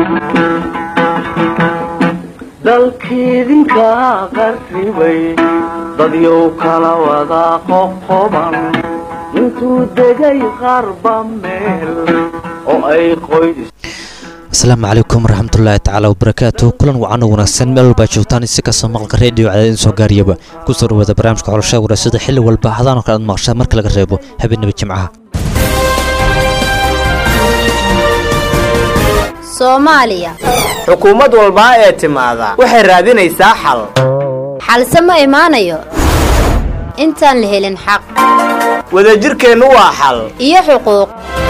dalkiidinka qarribay dadyow kala wada qoqoban intuu degay qarba meel oo ay qoys. asalaamu calaykum waraxmatullaahi tacaala wabarakaatu. kulan wacan oo wanaagsan meel walba joogtaan si kastoo maqalka reediyo cadaadin soo gaariyaba ku soo dhawaada barnaamijka xulashada warasada xilli walba hadaanoo kale aad maqashaan marka laga reebo habeenaba jimcaha. Soomaaliya xukuumad walba ee timaada waxay raadinaysaa xal. xalse ma imaanayo intaan la helin xaq. wadajirkeenu waa xal iyo xuquuq.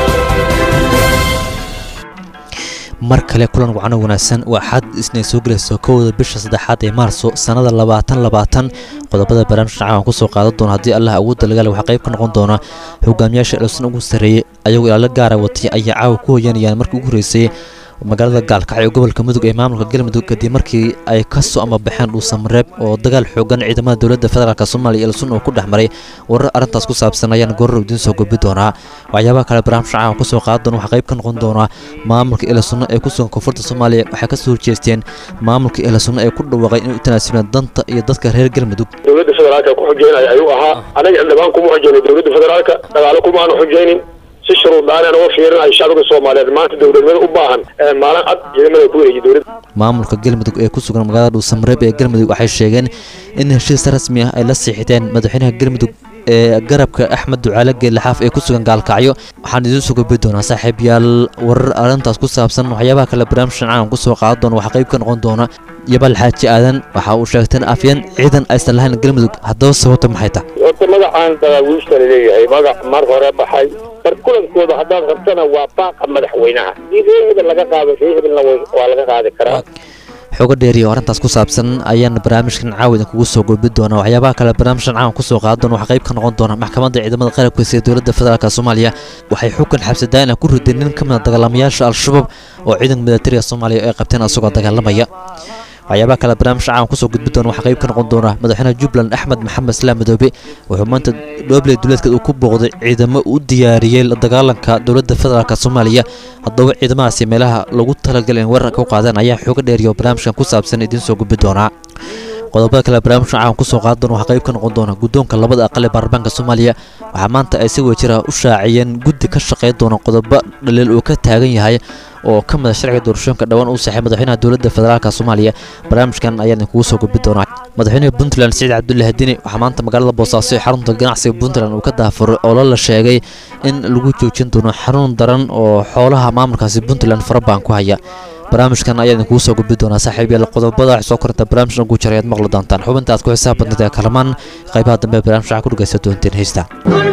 mar kale kulan wacan oo wanaagsan waa xad isna soo galayso kowda bisha 3aad ee Maarso sanada 2020 qodobada barnaamijka aan ku soo qaadan doono hadii Allah ugu dalgal waxa qayb ka noqon doona hogaamiyaasha Elson ugu sareeyay ayagoo ila gaar ah watay ayaa caaw ku hoyanayaan markii ugu horeysay magaalada Gaalkacyo ee gobolka Mudug ee maamulka Galmudug kadib markii ay ka soo ama baxeen dhuusan reeb oo dagaal xoogan ciidamada dawladda federaalka Soomaaliya Elson oo ku dhaxmaray warar arintaas ku saabsan ayaan goor idin soo gudbi doonaa. waxyaabaha kale barnaamijka aan ku soo qaadan waxa qayb ka noqon doona maamulka Elson ee ku sugan koonfurta Soomaaliya waxa ka soo jeesteen maamulka Elson ee ku dhawaaqay inuu tanaasulaan danta iyo dadka reer Galmudug. dawladda federaalka ku xujeenay ayuu ahaa anaga xildhibaan kuma xujeenay dawladda federaalka dagaal kuma aan xujeenin si shuruudaan oo fiirin ay shacabka Soomaaliyeed maanta dawladnimada u baahan maalin cad ciidamada ku wareejiyay dawladda. maamulka Galmudug ee ku sugan magaalada Dhuusamreeb ee Galmudug waxay sheegeen in heshiis rasmi ah ay la saxiixdeen madaxweynaha Galmudug ee garabka Axmed Ducaale Geelaxaaf ee ku sugan Gaalkacyo. waxaan idin soo gudbi doonaa saaxiibayaal warar arintaas ku saabsan waxyaabaha kale barnaamijkan aan ku soo qaadan doono waxa qayb ka noqon doona Yabal Xaaji Aadan waxa uu sheegtay afyeen ciidan aysan lahayn Galmudug haddaba sababta maxay tahay. horta magacaan dagaawista leeyahay magac mar hore baxay kulankooda haddaad rabtana waa baaqa madaxweynaha diideeda laga qaado shaykhna waa laga qaadi karaa. xogo dheeri oo arintaas ku saabsan ayaan barnaamijkan caawid kugu soo gudbi doona. waxyaabaha kale barnaamijkan aan ku soo qaadan waxa qayb ka noqon doona maxkamadda ciidamada qalabka ee dawladda federaalka Soomaaliya waxay xukun xabsadaan ku rideen nin ka mid ah dagaalamayaasha al-shabaab oo ciidanka militariga Soomaaliya ay qabteen asagoo dagaalamaya. waxyaabaha kale barnaamijka aan ku soo gudbi doona waxa qayb ka noqon doona madaxweynaha Jubbaland Axmed Maxamed Islaam Madoobe wuxuu maanta dooble duleedka uu ku booqday ciidamo u diyaariyay la dagaalanka dawladda federaalka Soomaaliya. haddaba ciidamadaasi meelaha lagu talagalay in weerar ka qaadaan ayaa xoog dheer iyo barnaamijkan ku saabsan idin soo gudbi doona. qodobada kale barnaamijka aan ku soo qaadan waxa qayb ka noqon doona guddoonka labada aqal ee baarlamaanka Soomaaliya waxa maanta ay si wajir ah u shaaciyeen guddi ka shaqeyn doona qodobo dhaliil uu ka taagan yahay oo ka mid ah sharciga doorashooyinka dhawaan uu saxay madaxweynaha dawladda federaalka Soomaaliya. barnaamijkan ayaan kugu soo gudbi doonaa. madaxweynaha Puntland Saciid Cabdullaahi Dini waxa maanta magaalada Boosaaso ee xarunta ganacsiga Puntland uu ka daafuray oo la sheegay in lagu joojin doono xarun daran oo xoolaha maamulkaasi Puntland farabaan ku haya. barnaamijkan ayaan kugu soo gudbi doonaa saaxiibayaal qodobada soo koranta barnaamijkan ku jirayd maqla doontaan xubinta aad ku xisaab badnida kalamaan qaybaha dambe barnaamijka ku dhageysan doonteen heesta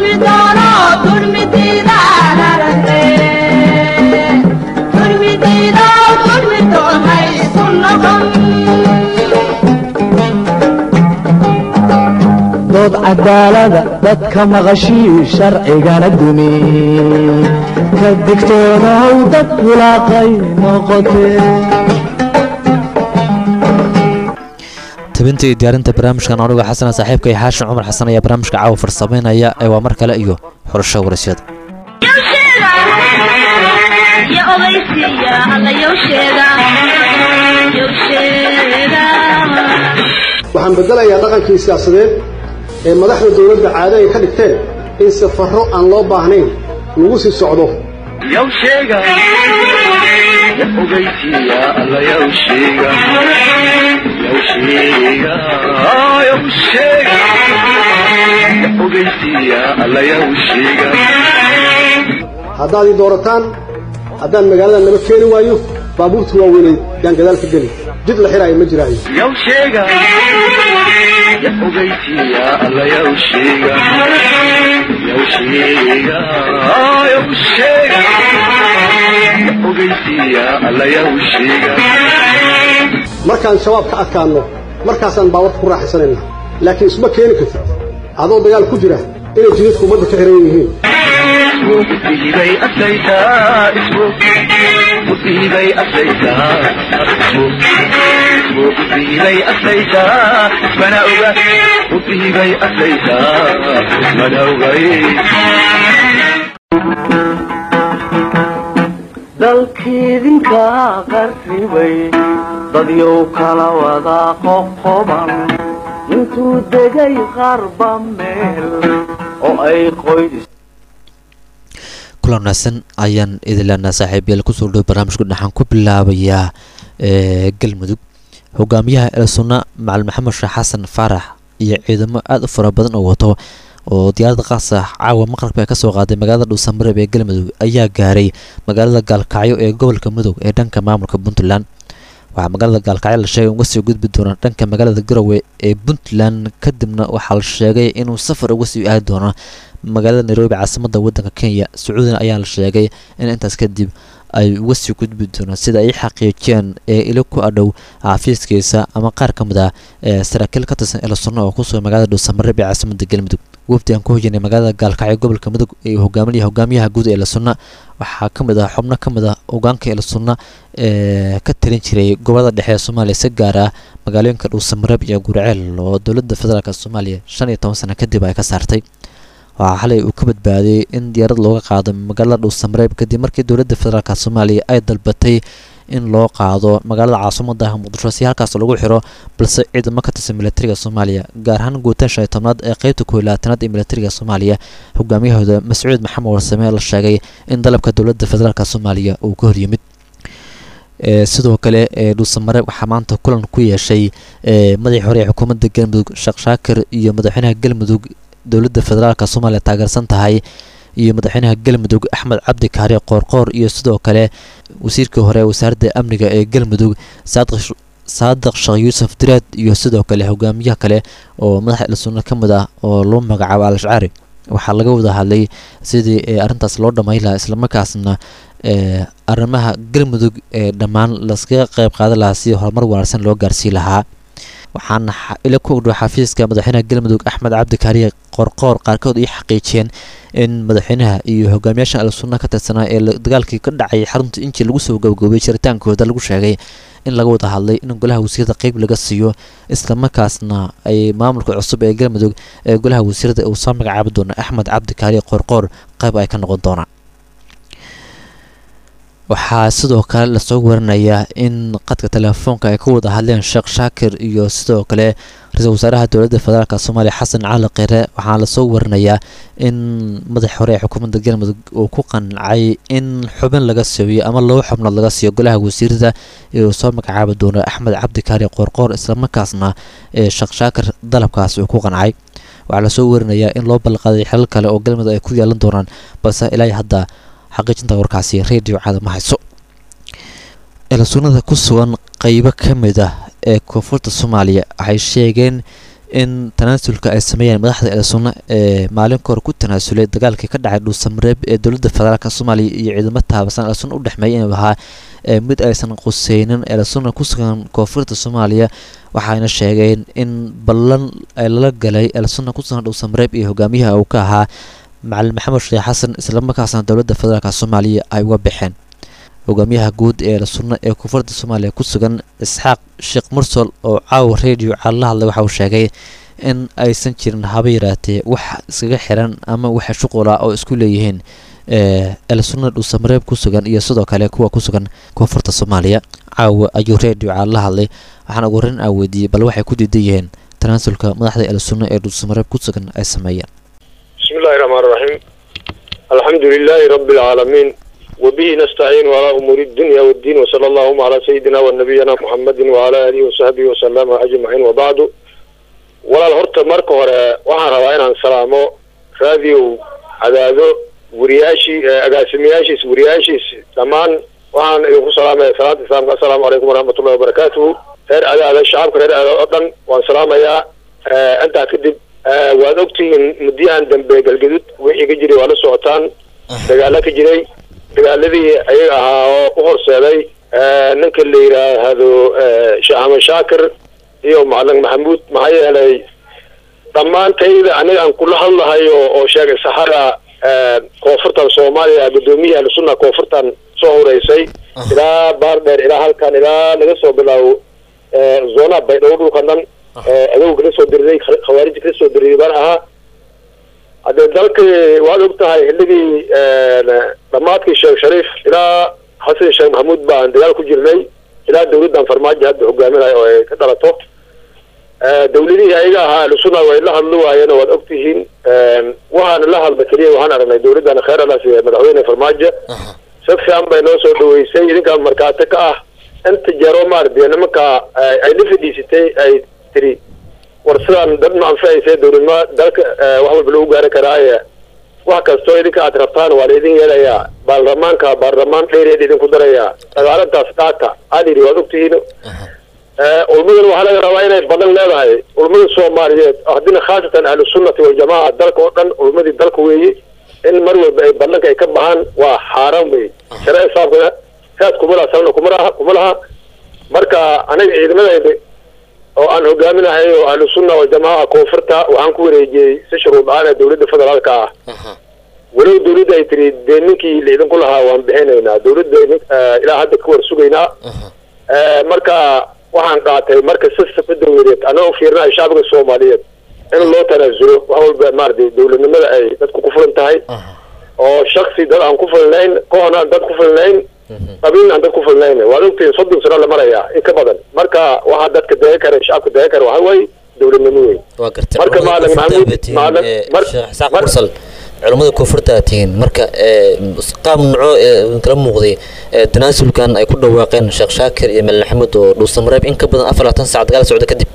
dood cadaalada dadka maqashii sharcigana dumi ka digtoonaw dad walaaqay noqotee. tabintii diyaarinta barnaamijkan aniga xasan saaxiibkay Xaashin Cumar Xasan ayaa barnaamijka caaw farsameynaya ee waa mar kale iyo xorasho warashada. waxaan bedelayaa dhaqankii siyaasadeed ee madaxda dawladda caado ay ka dhigteen in safarro aan loo baahnayn lagu sii socdo. haddaad ii doorataan haddaan magaalada naba keeni waayo baabuurta waaweynay yaan gadaal ka geli jid la xiraayo ma jiraayo. markaan shabaab ka adkaanno markaasaan baawarka ku raaxaysanayna laakiin isma keeni kartid adoo dagaal ku jira inay jidadku ummadda ka xiran yihiin. dalkiidinka qarribay dadyow kala wada qoqoban intuu degay qarba meel oo ay qoys kulan wanaagsan ayaan idinleenaa saaxiibayaal kusoo dhow barnaamijku dhaxan ku bilaabayaa galmudug hogaamiyaha elsunna macalin maxamed sheekh xasan faarax iyo ciidamo aad u fara badan oo wato oo diyaaradda qaas ah caawa maqribka ay ka soo qaaday magaalada dhuusamareeb ee galmudug ayaa gaaray magaalada gaalkacyo ee gobolka mudug ee dhanka maamulka puntland waxaa magaalada gaalkacyo la sheegay uga sii gudbi doona dhanka magaalada garowe ee puntland kadibna waxaa la sheegay inuu safar uga sii aadi doono magaalada nairobi caasimadda waddanka kenya sacuudina ayaa la sheegay in intaas kadib ay uga sii gudbi doonaan sida ay xaqiijiyeen ee ilo ku adhow xafiiskiisa ama qaar ka mid ah saraakiil ka tirsan elsunna oo kusoo magaalada dhuusamareeb ee caasimadda galmudug wafdi aan ku hoyanay magaalada gaalkacyo gobolka mudug ee hogaamiyaha guud ee elsunna waxaa ka mid ah xubno ka mid ah hogaanka elsunna ee ka talin jiray gobolada dhexe ee soomaaliya si gaar ah magaalooyinka dhuusamareeb iyo gurceel oo dowladda federaalk soomaaliya 15 sano kadib ay ka saartay waxaa xalay uu ka badbaadiyey in diyaarad looga qaado magaalada dhuusamareeb kadib markii dowladda federaalk soomaaliya ay dalbatay in loo qaado magaalada caasimadda muqdisho si halkaas lagu xiro balse ciidamo ka tirsan militariga soomaaliya gaar ahaan guutaan 15aad ee qaybta 12aad ee militariga soomaaliya hogaamiyahooda mascuud maxamed warsame la sheegay in dalabka dowladda federaalk soomaaliya uu ka horyimid sidoo kale dhuusamareeb waxaa maanta kulan ku yeeshay madaxii hore ee xukuumadda galmudug sheekh shaakir iyo madaxweynaha galmudug dowladda federaalk soomaaliya taageersan tahay iyo madaxweynaha galmudug axmed cabdi kaari qoorqoor iyo sidoo kale wasiirkii hore wasaaradda amniga ee galmudug saadiq sheekh yuusuf diraad iyo sidoo kale hogaamiyaha kale oo madaxa elsunna ka mid ah oo loo magacaabo al-ashcaari waxaa laga wada hadlay sidii arrintaas loo dhammayn lahaa islamarkaasna arrimaha galmudug ee dhammaan laskaga qayb qaadan lahaa si horumar wanaagsan loo gaarsii lahaa waxaana ila ku ogdhow xafiiska madaxweynaha galmudug axmed cabdi kaariye qoorqoor qaarkood ay xaqiijiyeen in madaxweynaha iyo hogaamiyaasha elsunna ka tirsanaa ee dagaalkii ka dhacay xarunta inji lagu soo gabagabeeyey jiritaankooda lagu sheegay in laga wada hadlay in golaha wasiirada qeyb laga siiyo islamarkaasna ay maamulka cusub ee galmudug ee golaha wasiirada uu soo magacaabi doono axmed cabdi kaariye qoorqoor qayb ay ka noqon doonaan waxaa sidoo kale lasoo warinayaa in qadka telefoonka ay ka wada hadleen sheekh shaakir iyo sidoo kale ra-iisul wasaaraha dowladda federaalk soomaaliya xasan cali kheyre waxaa lasoo warinayaa in madax hore ee xukuumadda galmudug uu ku qancay in xubin laga siiyo ama laba xubnood laga siiyo golaha wasiirada ee uu soo magacaabi doono axmed cabdi kaari qoorqoor islamarkaasna sheekh shaakir dalabkaas uu ku qancay waxaa lasoo warinayaa in loo balqaaday xilal kale oo galmudug ay ku yeelan doonaan balse ilaa hadda xaqiijinta warkaasi radio caada ma hayso elsunnada ku sugan qaybo ka mid ah ee koonfurta soomaaliya waxay sheegeen in tanaasulka ay sameeyeen madaxda elsunna ee maalinka hore ku tanaasulay dagaalkii ka dhacay dhuusamareeb ee dowladda federaalk soomaaliya iyo ciidamo taabasan elsunna u dhexmeeyay inuu ahaa mid aysan quseynin elsunna ku sugan koonfurta soomaaliya waxayna sheegeen in ballan ay lala galay elsunna ku sugan dhuusamareeb iyo hogaamiyaha uu ka ahaa macalin maxamed sheekh xasan islamarkaasna dowladda federaalk soomaaliya ay uga baxeen hogaamiyaha guud ee elsunna ee koonfurta soomaaliya ku sugan isxaaq sheekh mursal oo caawa radio caala la hadlay waxa uu sheegay in aysan jirin haba yaraatee wax iskaga xiran ama waxa shuqula oo isku leeyihiin elsunna dhuusamareeb ku sugan iyo sidoo kale kuwa ku sugan koonfurta soomaaliya caawa ayuu radio caala la hadlay waxaana ugu horeyn weydiiyey bal waxay ku diidan yihiin tanaasulka madaxda elsunna ee dhuusamareeb ku sugan ay sameeyeen بسم الله الرحمن الرحيم الحمد لله رب العالمين وبه نستعين على أمور الدنيا والدين وصلى اللهم على سيدنا ونبينا محمد وعلى آله وصحبه وسلم أجمعين وبعد ولا الهرت مركو وحنا رواينا عن سلامه راديو عدادو ورياشي أقاسمياشي ورياشي زمان وحنا يقول سلامة السلام عليكم ورحمة الله وبركاته هير هذا الشعب هير هذا أيضا وسلامة يا أنت أكدب waad ogtihiin muddiyahan dambe galgadud wixii ka jiray waa la socotaan dagaalo ka jiray dagaaladii ayaga ahaa oo u horseeday ninka la yidhaahdo sheekh axmed shaakir iyo macalin maxamuud maxaa yeelay dhammaantayda aniga aan kula hadlahay oo sheegay saxara koonfurtan soomaaliya guddoomiyaha elsunna koonfurtan soo horeysay ilaa baardheer ilaa halkan ilaa laga soo bilaabo zoonaha baydhabo dhulka dhan adow kala soo diriday khawaarij kala soo diriday baan ahaa hadee dalkii waad og tahay xilligii dhammaadkii sheekh shariif ilaa xasan sheekh maxamuud baan dagaal ku jirnay ilaa dawladdan farmaajo hadda hogaaminayo oo ay ka dhalato dawladihii ayaga ahaa ahlusuna way la hadli waayeen oo waad ogtihiin waxaana la hadla keliya waxaan aragnay dawladdan khayr ala siiya madaxweyne farmaajo si fiican bay noo soo dhaweysay idinkaan markaati ka ah inta jeero maardiya nimanka ay la fadhiisatay ay tiri war sidaan dad ma anfacaysay dawladnimo dalka wax walba lagu gaari karaaye wax kastoo idinka aad rabtaan waa la idin yeelayaa baarlamaan dheereed idinku darayaa dagaalantaas dhaata aad yidhi waad ogtihiin ulmadan waxaa laga rabaa inay badan leedahay ulmada soomaaliyeed haddina khaasatan ahlusunnati waljamaaca dalka oo dhan ulmadii dalka weeye in mar walba ay badanka ay ka baxaan waa xaaraan wey sharci saabkana saas kuma laha sabna kuma laha marka anaga ciidamadayda oo aan hogaaminahay oo ahlusunna waljamaaca koonfurta waxaan ku wareejiyey si shuruud aan dawladda federaalka ah walow dawladda ay tiri dee ninkii la idinku lahaa waan bixinaynaa dawladda ilaa hadda ka war sugaynaa marka waxaan qaatay marka sistamka dawladeed anagoo fiirinayo shacbiga soomaaliyeed in loo tanaasulo wax walba maaragtay dawladnimada ay dadku ku fulan tahay oo shaksi dad aan ku fulnayn kooxna aan dad ku fulnayn qabiilna aan dad ku fulnayn waad ogtihiin 30 sano la marayaa in ka badan marka waxaa dadka deegan kara shacabka deegan kara waxa waaye dawladnimo weyn marka maalan maxamuud culimada koonfurta tihiin marka qaab nooco kala muuqday tanaasulkan ay ku dhawaaqeen Sheekh Shaakir iyo Meel Maxamed oo dhuusamareeb in ka badan 24 saac dagaal socda kadib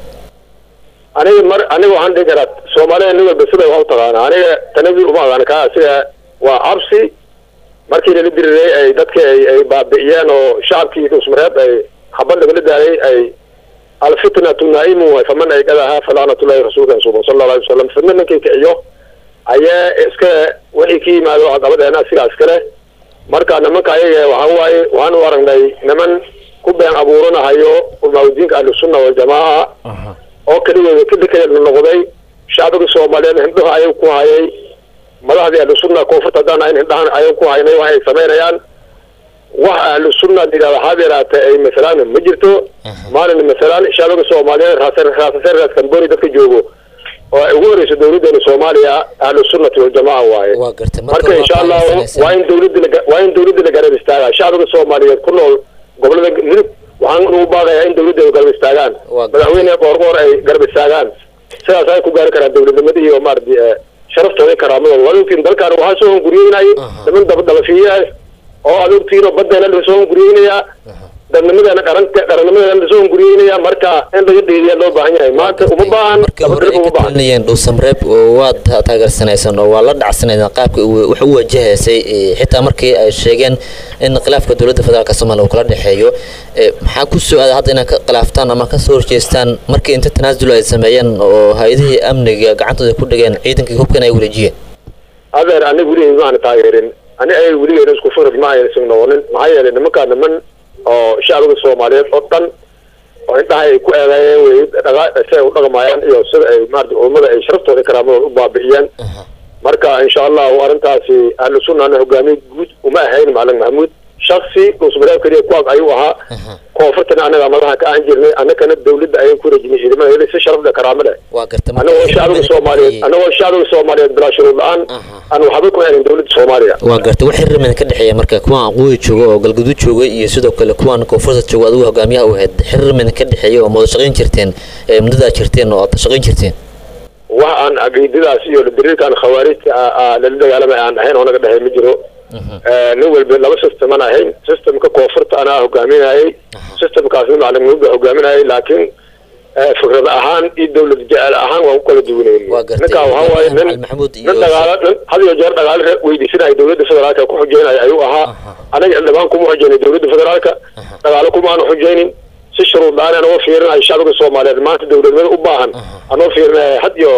aniga waxaan dhihi karaa Soomaaliya nin walba sida wax u taqaana aniga tanaasul uma aqaan ka sida waa cabsi markii la diray ay dadka ay baabi'iyeen oo shacabkii dhuusamareeb ay xabad laga daalay ay alfitnatu naimu wa faman ay qadaha falanatullahi rasuulka sallallahu alayhi wasallam fadlan kiciyo ayaa iska wixii ka yimaado caqabadeena sidaas kale marka nimanka ayaga waxa waaye waxaan u aragnay niman ku been abuuranayo ulmaawdiinka ahlusunna waljamaaca oo kaliya ka dhikay noqday shacabka Soomaaliyeed hindhaha ay ku hayay madaxda ahlusunna koonfurta dana in hindhahan ay ku haynay waxay sameynayaan wax ahlusunna diidaha habeeraata ay misalan ma jirto maalin misalan shacabka Soomaaliyeed raasar kan boori dadka joogo oo ay ugu horeyso dawladda Soomaaliya ahlusunnati waljamaaca waaye marka insha Allah waa in dawladda la garab istaaga shacabka Soomaaliyeed ku nool gobolada midib waxaan ugu baaqayaa in dawladda ay garab istaagaan madaxweyne qoorqoor ay garab istaagaan sidaas ay ku gaari karaan dawladnimada iyo maardi sharaftooda karaamadooda waa intii dalkan waxa soo guriyeenay niman dalafiyaa oo adugtiino badana la soo guriyeynaya dadnimadana qarannimadana la soo guriyeynaya marka in laga dheeriyo loo baahan yahay maanta uma baahan marka dhuusamareeb waa taageersanaysan oo waa la dhacsanaysan qaabka wax u wajahaysay xitaa markii ay sheegeen in khilaafka dawladda federaalka Soomaaliya uu kala dhaxeeyo maxaa ku soo aad hadda inay khilaaftaan ama ka soo horjeestaan markii inta tanaasul ay sameeyeen oo hay'adihii amniga gacantooda ku dhigeen ciidankii hubkan ay wareejiyeen adeer anigu weli ma aan taageerin ay weli isku furad ma ay sugnoolin maxaa yeelay nimanka niman oo shacabka Soomaaliyeed oo dhan oo intahay ku eedeeyeen way u dhaqmayaan iyo sida ay maardi ummada ay sharaftooda karaamadooda u baabi'iyeen marka insha Allah arintaasi ahlusunna hogaamiye guud uma ahayn Maalim Maxamuud shakhsi dhuusamareeb kaliya ku ayuu ahaa koonfurtana anaga madaxa ka aan jirnay anagana dawladda ay ku rajinay ciidamada si sharaf leh karaamo leh waa gartay anagoo shacabka Soomaaliyeed bila shuruud aan waxba ku helin dawladda Soomaaliya waa gartay wax xiriir ka dhaxeeya marka kuwan aqooy joogo oo galgaduud joogo iyo sidoo kale kuwan koonfurta joogo adigu hogaamiyaha u hayd xiriir ka dhaxeeya oo wada shaqeyn jirteen muddada jirteen oo aad shaqeyn jirteen waxaan aqiidadaas iyo diriirkan khawaarijta la dagaalamay aan ahayn oo naga dhaxay ma jiro nin walba laba system aan ahayn systemka koonfurta ana hogaaminayay systemkaasna Maalim Maxamuud hogaaminayay laakiin fikrad ahaan iyo dawlad jecel ahaan waan ku kala duwaneen ninka waxa waaye nin hadiyo jeer dagaal weydiisanay dawladda federaalka ku xujeynay ayuu ahaa anaga dhawaan kuma xujeynay dawladda federaalka dagaal kuma aan xujeynin si shuruud aan oo fiirinay shacabka Soomaaliyeed maanta dawladnimada u baahan anoo fiirinay hadiyo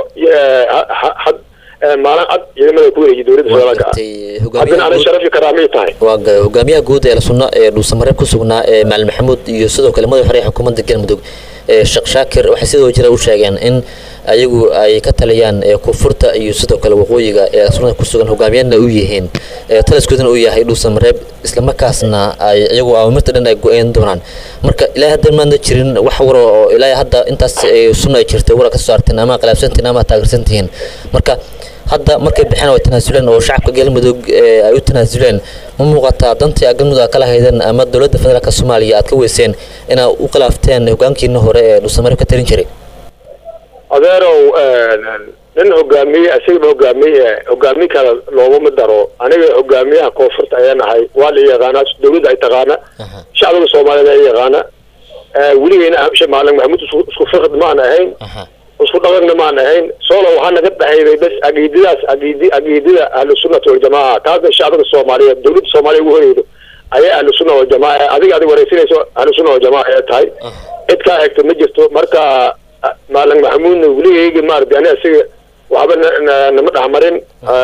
maalan cad ciidamada ku wareejiyay dawladda federaalka hadana aan sharafi karaamay tahay waa hogaamiyaha guud ee sunna ee dhuusamareeb ku sugnaa Maalim Maxamuud iyo sidoo kale madaxa xariiqa xukuumadda Galmudug Sheekh Shaakir waxay sidoo jira u sheegeen in ayagu ay ka taliyaan koonfurta iyo sidoo kale waqooyiga ee sunna ku sugan hogaamiyana u yihiin taliskoodana uu yahay dhuusamareeb isla markaasna ay ayagu awaamirta dhan ay go'een doonaan marka ilaa hadda ma jirin wax war oo ilaa hadda intaas sunna ay jirtay war ka soo arteen ama khilaafsantiin ama taageersantiin marka hadda markay bixeen oo tanaasuleen oo shacabka galmudug ay u tanaasuleen ma muuqataa dantii galmudug aad kala haydeen ama dowladda federaalka Soomaaliya aad ka weyseen inaad u khilaafteen hogaankiina hore ee dhusamare ka tarin jiray adeerow nin hogaamiye asiga hogaamiye kala looma daro aniga hogaamiyaha koonfurta ayaan ahay waa la yaqaanaa dowladda ay taqaana shacabka Soomaaliyeed ay yaqaana weligeena Maalin Maxamuud isku fiqd ma ahayn isku dhaqanna ma ahayn soo waxa naga dhaxeeyay bas aqiidada ahlus sunnah wal jamaa taada shacabka Soomaaliyeed dowladda Soomaaliya ugu horeeydo ayaa ahlus sunnah wal jamaa adiga wareysanayso ahlus sunnah wal jamaa ay tahay cid ka xigta ma jirto marka Maalin Maxamuud weligeega ma arday asiga waxba nama dhaxmarin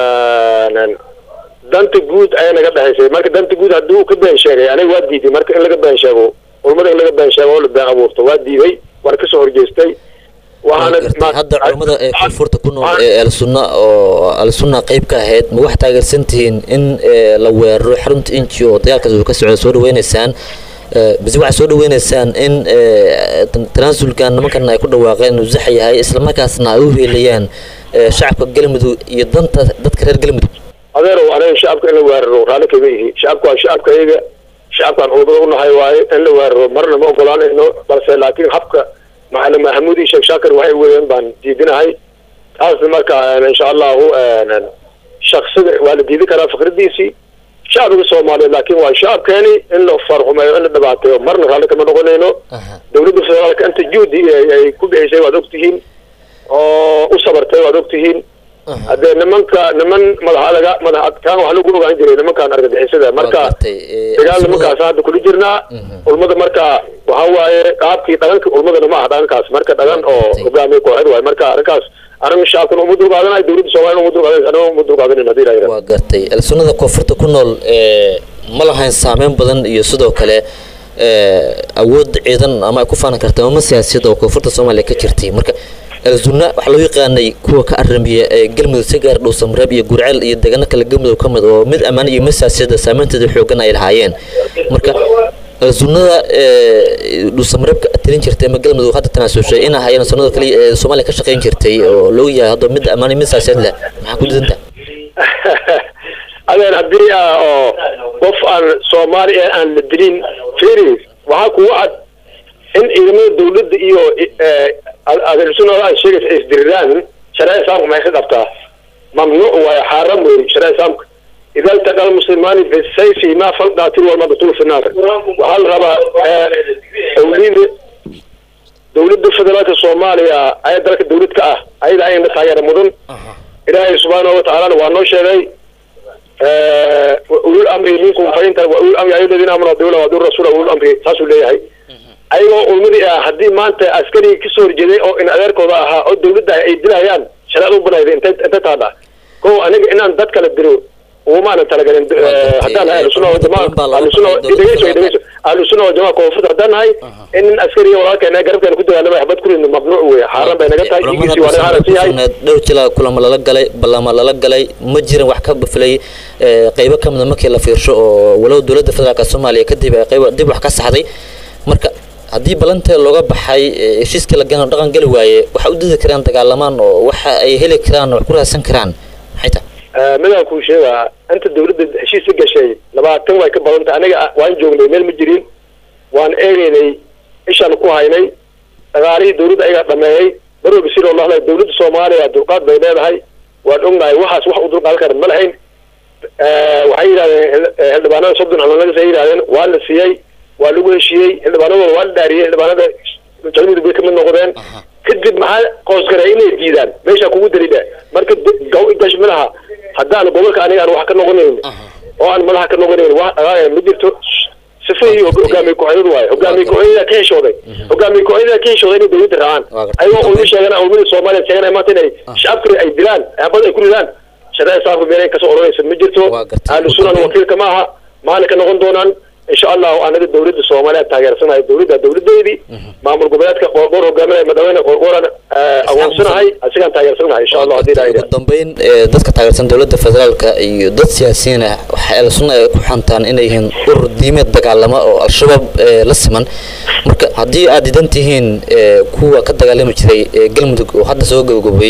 danta guud ay naga dhaxaysay marka danta guud haduu ka been sheegay aniga waa diiday marka in laga been sheego ulmada in laga been sheego oo la been abuurto waa diiday war ka soo horjeestay waxaana hadda culimada ee koonfurta ku nool ee al-sunna qayb ka ahayd ma wax taageersantihiin in la weeraro xarunta inji oo dagaalkaas uu ka socdo soo dhaweynaysaan bisi waxa soo dhaweynaysaan in tanaasulkan nimankan ay ku dhawaaqeen inuu sax yahay isla markaasna ay u helayaan shacabka galmudug iyo danta dadka reer galmudug adeerow aniga shacabka in la weeraro raali kaga yihi shacabka waa shacabkayga shacabkan ulmada u nahay waaye in la weeraro marna ma ogolaanayno balse laakiin habka Maalin Maxamuud iyo Sheekh Shaakir waxay weeyaan baan diidinahay taas marka insha Allah shakhsiga waa la diidi karaa fikradiisi shacabka Soomaaliyeed laakiin waa shacabkeeni in la farxumayo in la dhibaateeyo marna raali kama noqonayno dowladda federaalka inta juudi ay ku bixisay waad ogtihiin oo u sabartay waad ogtihiin hadee niman madaxadkaan wax lagu ogaan jiray nimankaan argagixisada marka dagaal nimankaas hadda kula jirnaa ulmada marka waxa waaye qaabkii dhaqanka ulmadana ma aha dhaqankaas marka dhaqan oo hogaamiye kooxeed waaye marka arrinkaas arrin shacabkan uma dulqaadanay dowladda Soomaaliya uma dulqaadanay anoo uma dulqaadanin hadii la yiraahdo waa gartay al-sunnada koonfurta ku nool ma lahayn saameyn badan iyo sidoo kale awood ciidan ama ay ku faanan kartaa ama siyaasad oo koonfurta Soomaaliya ka jirtay marka al-sunna waxa loo yaqaanay kuwa ka aramiya galmudug si gaar dhow samrab iyo gurceel iyo deegaano kala galmudug ka mid oo mid amaan iyo masaasida saameynteeda xoogan ay lahaayeen marka al-sunnada dhow samrab ka tirin jirtay ma galmudug hadda tanaasushay in ahayeen sunnada kaliya ee Soomaaliya ka shaqeyn jirtay oo loo yahay hadda mid amaan iyo masaasida leh maxaa ku didanta adeer haddii oo qof aan Soomaaliya aan la dilin fiiri waxa ku wacad in ciidamada dowladda iyo al-sunnah ay sheegay isdiriraan shariica islaamka ma ka qabtaa mamnuuc waa xaram weey shariica islaamka إذا التقى المسلمان بالسيف ما فلقاتل والمقتول في النار وهل ربا دولة الفدرالية الصومالية أي درك دولة كأه أي نتاير مدن إلهي سبحانه وتعالى وأنه شيء أولو الأمر منكم فإن وأولو الأمر أيها الذين آمنوا بالله ودور الرسول أولو الأمر ساسوا ليه أيوة أولمدي حدي ما أنت عسكري كسور جدي أو إن أدرك وضعها أو الدولة ده يدلها شرائع ربنا إذا أنت تعالى كو أنا إن أن ذاتك للدرو وما أنا تلاقين هدان هاي السنة والجماعة السنة والجماعة كوفت هدان هاي إن عسكري وراك أنا قرب كان كنت أنا بحبت كل إنه ممنوع وحرام بين قطع كيسي ولا هذا شيء هاي دور كلا كل ما للق علي بلا ما للق علي مجرم وحكب فلي قيبة كم من مكة في الشو ولو دولة فدرالية الصومالية كدي قيبة دي بحكي صحدي مركا haddii balanta looga baxay heshiiska la gaano dhaqan gali waaye waxa u didi karaan dagaalamaan oo waxa ay heli karaan oo ku raadsan karaan maxay tahay midaan ku sheegaa inta dawladda heshiis gashay 20 way ka badan tahay aniga waan joognay meel ma jirin waan eegaynay ishaan ku haynay dagaalii dawladda ayaga dhameeyay barooga si loo lahayd dawladda Soomaaliya dulqaad bay leedahay waan ognahay waxaas wax u dulqaad karan ma lahayn waxay yiraahdeen xildhibaanada soddon calaamad ay yiraahdeen waa la siiyay waa lagu heshiiyey xildhibaanada waa la dhaariyay xildhibaanada jalmadu bay kamid noqdeen kadib maxaa qoys garay inay diidaan meesha kugu dalida marka gaw gash malaha haddaan gobolka aniga aan wax ka noqonayn oo aan malaha ka noqonayn wax ma jirto sifay hogaamiye kooxeed waay hogaamiye kooxeed ka heshooday hogaamiye kooxeed ka heshooday inay dawladda raacaan ayuu u sheegana ummadda Soomaaliyeed sheegana maanta inay shacabka ay dilaan habad ay ku ridaan shaqada saaf meelay ka soo oraysan ma jirto ahlu sunnah wakiilka maaha maana ka noqon doonaan إن شاء الله أنا الدولة الصومالية تاجر سنة الدولة دي معمول قبلات كقرقور وجامعة مدينة قرقور أول سنة هاي أسيان تاجر سنة إن شاء الله هذه العيدة. ضمبين دتك تاجر سنة دولة الفدرال كدت سياسيين السنة كحنتان إنهم قرديمة دجالما أو الشباب لسمن هدي عددنتهين كوا كدجالما كذي قلمدك وحتى سوق جوبي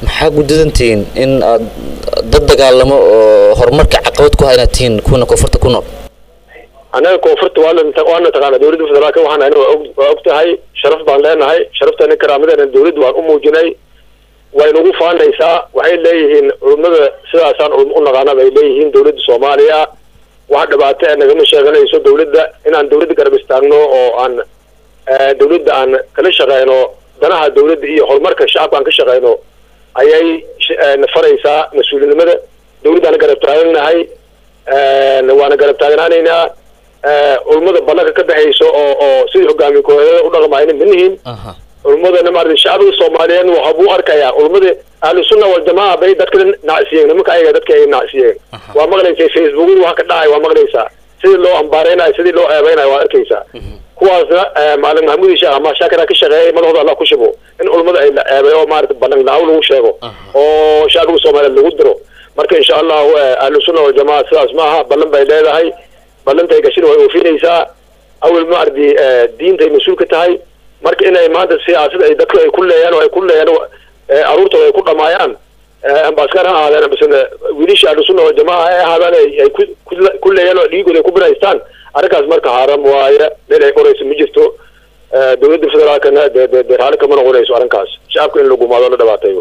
maxaa gudadantiin in aad dad dagaalamo oo horumarka caqabad ku hayna tiin kuna koonfurta ku nool anaga koonfurta waana taqaana dowladda federaalka waxaan waa ogtahay sharaf baan leenahay sharaftana karaamadeena dowladda waan u muujinay way nagu faanaysaa waxay leeyihiin culummada sidaasaan u naqaana bay leeyihiin dowladda Soomaaliya wax dhibaato ah nagama sheeganayso dowladda inaan dowladda garab istaagno oo aan dowladda aan kala shaqeyno danaha dowladda iyo horumarka shacabka aan ka shaqeyno ayay nafaraysaa mas'uuliyadda dowladda aan garab taaganahay waana garab taaganaanaynaa culummada bannaanka ka baxayso oo sidii hogaamiyahooda u dhaqmayna manihin culummada maartay shacabka Soomaaliyeed waxa uu arkayaa culummada ahlu sunna wal jamaa bay dadka nacsiyeen nimanka ayaga dadka ay nacsiyeen waa maqlaysay Facebook waxa ka dhacay waa maqlaysaa sidii loo ambaareynayo sidii loo eebaynayo waa arkaysaa kuwaasna maalin Maxamuud Sheekh ama Shaakira ka shaqeeyay madooda Allah ku shubo in culummada ay la eebayo maartay bannaanka lagu sheego oo shacabka Soomaaliyeed lagu diro marka insha Allah ahlu sunna wal jamaa sidaas maaha ballan bay leedahay ballantay gashin way oofinaysaa awal ma ardi diinta mas'uul ka tahay marka inay maanta siyaasadda ay dadku ay ku leeyaan aruurtooda ay ku dhamaayaan ambaskar ha ahaadeen bisna wiilasha ahlu wal jamaa ay ahaadaan ay ku leeyaan oo dhiigooda ay ku binaystaan arrinkaas marka haram waaye meel ay qorayso ma jirto dowladda federaalkana halka ma noqonayso arrinkaas shacabka in lagu maado la dhawaatayo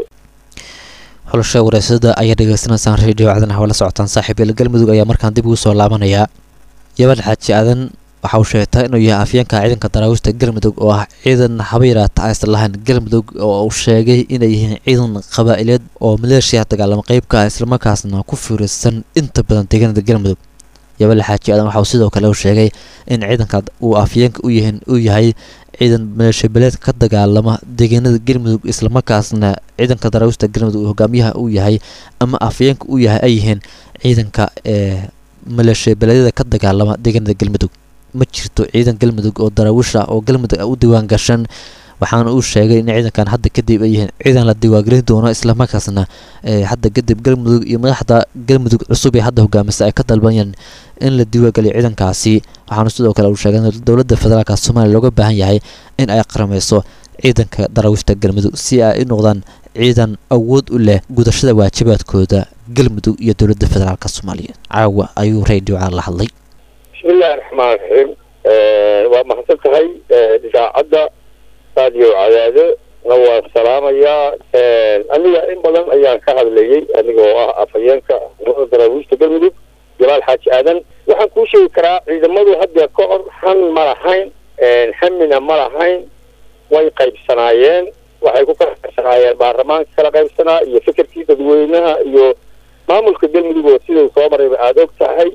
xulasha wareysada ayaa dhageysanaysaan radio caadan hawla socotaan saaxiibayl galmudug ayaa markaan dib ugu soo laabanaya yabal xaaji aadan waxa uu sheegtay inuu yahay afyeenka ciidanka daraawiishta galmudug oo ah ciidan habayraata aysan lahayn galmudug oo uu sheegay inay yihiin ciidan qabaa'ileed oo maleeshiya dagaalama qaybka isla markaasna ku fiirsan inta badan deegaanada galmudug yabal xaaji aadan waxa uu sidoo kale u sheegay in ciidanka uu afyeenka u yahay ciidan maleeshiya beeleed ka dagaalama deegaanada galmudug isla markaasna ciidanka daraawiishta galmudug uu hogaamiyaha u yahay ama afyeenka u yahay ay yihiin ciidanka maleeshiya beeleedyada ka dagaalama deegaanada galmudug ma jirto ciidan galmudug oo daraawiish ah oo galmudug u diiwaan gashan waxaana uu sheegay in ciidankan hadda kadib ay yihiin ciidan la diiwaangelin doono isla markaasna hadda kadib galmudug iyo madaxda galmudug cusub ee hadda hogaamisa ay ka dalbanayaan in la diiwaangeliyo ciidankaasi waxaana sidoo kale uu sheegay in dowladda federaalka Soomaaliya looga baahan yahay in ay qarameyso ciidanka daraawiishta galmudug si ay u noqdaan ciidan awood u leh gudashada waajibaadkooda galmudug iyo dowladda federaalka Soomaaliya caawa ayuu radio aan la hadlay bismillahir rahmaanir rahiim waa mahadsantahay idaacadda radio cadaado waa salaamaya aniga in badan ayaan ka hadlayay anigoo ah afayeenka daraawiishta galmudug jalaal xaaji aadan waxaan ku sheegi karaa ciidamadu hadda ka hor han ma lahayn hamina ma lahayn way qaybsanaayeen waxay ku qaybsanaayeen baarlamaanka kala qaybsanaa iyo fikirkii dadweynaha iyo maamulka galmudug oo sidoo soo marayba aad og tahay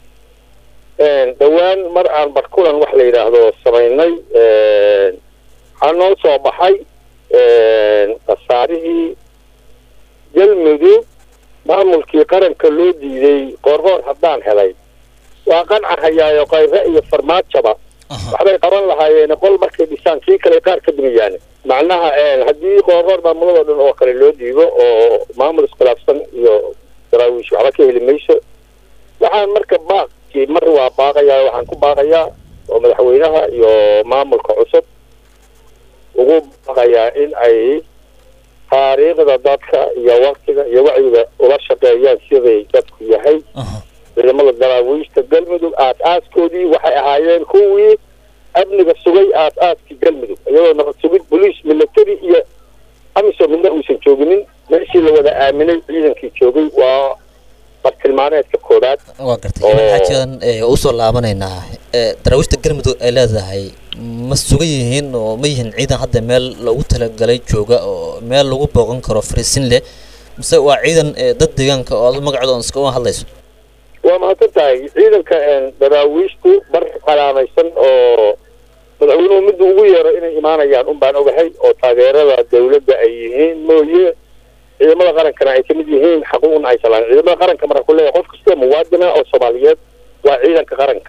dhawaan mar aan barkulan wax la yiraahdo sameynay waxaa noo soo baxay qasaarihii galmudug maamulkii qaranka loo diiday qoorqoor haddaan helay waa qancahayaayo qayre iyo farmaajaba waxbay qaban lahaayeen qol markay dhisaan kii kale qaar ka dumayaan macnaha haddii qoorqoor maamulada dhan oo kale loo diido oo maamul iskhilaafsan iyo daraawiish waxba ka heli mayso waxaan marka mar waa baaqayaa waxaan ku baaqayaa oo madaxweynaha iyo maamulka cusub ugu baaqayaa in ay taariikhda dadka iyo waqtiga iyo wacyiga ula shaqeeyaan siday dadku yahay ciidamada daraawiishta galmudug aas-aaskoodii waxay ahaayeen kuwii amniga sugay aas-aaskii galmudug iyadoo nabad sugid boliis military iyo amisom midna uusan jooginin meeshii la wada aaminay ciidankii joogay waa bartilmaameedka koobaad waa gartay xaajadan u soo laabanaynaa daraawiishta galmudug ay leedahay ma sugan yihiin oo ma yihiin ciidan hadda meel loogu talagalay jooga oo meel lagu booqan karo fariisin leh mise waa ciidan dad deegaanka oo aad magacooda iska u hadlayso waa mahadsantahay ciidanka daraawiishtu bar calaamaysan oo madaxweynuhu midda ugu yeero inay imaanayaan un baan ogahay oo taageerada dawladda ay yihiin mooye ciidamada qarankana ay kamid yihiin xaquuqna ay salaan ciidamada qaranka marka ku leeyahay qof kasta muwaadina oo Soomaaliyeed waa ciidanka qaranka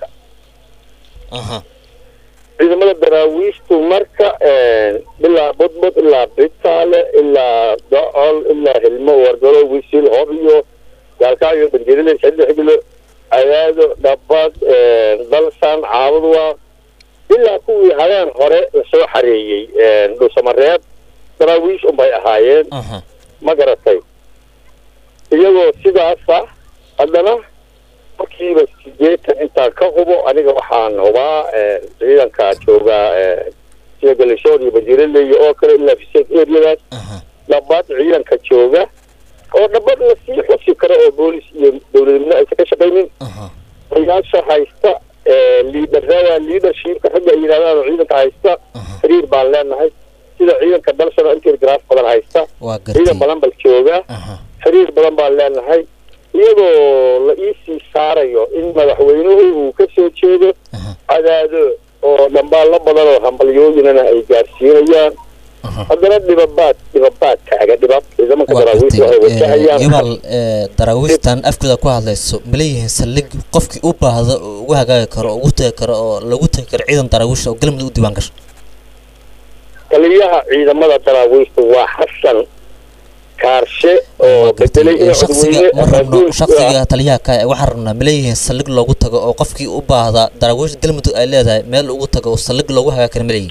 ciidamada daraawiishtu marka ilaa bodbod ilaa bitaale ilaa docol ilaa hilmo wargalo wisil hobiyo gaalkaayo banjeedile saddex bilo ayaado dhabad dalsan caawdwa ilaa kuwii habeen hore la soo xareeyay dhuusamareeb daraawiish unbay ahaayeen ma garatay iyagoo sidaasa haddana markiiba 80 intaa ka hubo aniga waxaan hubaa ciidanka jooga sida Galshoor iyo Bajireeley oo kale ilaa fiseed eryadaas labaad ciidanka jooga oo dhabad la sii xusi karo oo boolis iyo dawladnimo ay ka shaqeeyeen ayaasha haysta leadership xagga yiraahdo ciidanka haysta xiriir baan leenahay sida ciidanka dalshada intergraph badan haysta ciidan badan bal jooga xiriir badan baan leenahay iyagoo la iisii saarayo in madaxweynuhu uu ka soo jeedo cadaado oo dhambaalo badan oo hambalyooyinana ay gaarsiinayaan haddana dhibabaad taaga ciidamanka daraawiishta waxay wajahayaan yabal daraawiishtan afkooda ku hadlayso maleeyihiin saldhig qofkii u baahdo ugu hagaagi karo ugu tagi karo oo lagu tagi karo ciidan daraawiishta oo galmudug u diiwaan gasho taliyaha ciidamada daraawiishta waa xasan kaarshe oo bedelay shakhsiga taliyaha ka waxaan rabnaa maleeyihiin saldhig loogu tago oo qofkii u baahda daraawiishta galmudug ay leedahay meel ugu tago oo saldhig loogu hagaagi karo maleeyihiin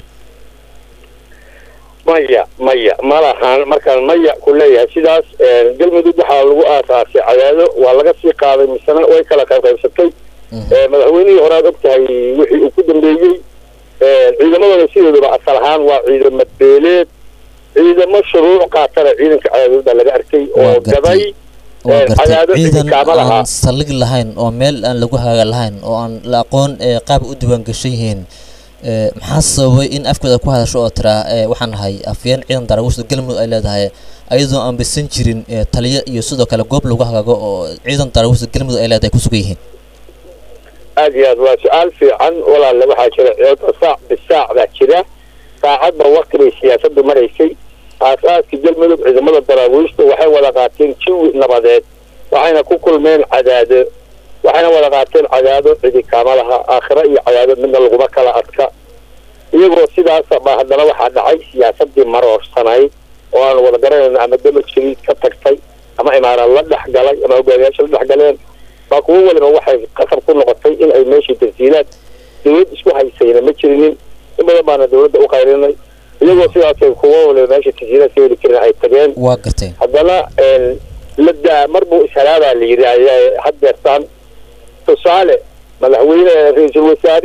maya malahan markaan maya ku leeyahay sidaas galmudug waxaa lagu aasaasay cadaado waa laga sii qaaday misana way kala qaybsatay madaxweynihii hore aad ogtahay wixii uu ku dambeeyey ciidamadana sidoodaba asal ahaan waa ciidamo beeleed ciidamo shuruuc qaatana ciidanka cadaadooda laga arkay oo gaday cadaado ciidankaama lahaa saldhig lahayn oo meel aan lagu haaga lahayn oo aan la aqoon qaab u diiwaan gashan yihiin maxaa sababay in afkooda ku hadasho oo tiraa waxaan nahay afyeen ciidan daraawiishta galmudug ay leedahay ayadoo aan bisan jirin taliyo iyo sidoo kale goob lagu hagaago oo ciidan daraawiishta galmudug ay leedahay ku sugan yihiin aad iyo aad waa su-aal fiican walaalle waxaa jira saac bisaac baa jira saacadba waqti bay siyaasaddu maraysay aasaaskii galmudug ciidamada daraawiishta waxay wada qaateen jawi nabadeed waxayna ku kulmeen cadaado waxayna wada qaateen cadaado cidi kaamalaha aakhira iyo cadaado midna laguma kala adka iyagoo sidaas baa haddana waxaa dhacay siyaasadii maroorsanayd oo aan wada garanayno ama damajigii ka tagtay ama imaaraad la dhexgalay ama hogaamiyaasha la dhexgaleen baa kuwo waliba waxay qasab ku noqotay in ay meeshii tansiilaad dawlad isku haysayna ma jirinin in badan baana dawladda u qayrinay iyagoo sidaasay kuwo waliba meeshii tansiilaad ka heli jirin ay tageen waa gartay haddana ladaa mar buu ishalaabaa la yidhi haddeertaan tusaale madaxweyne ra-iisul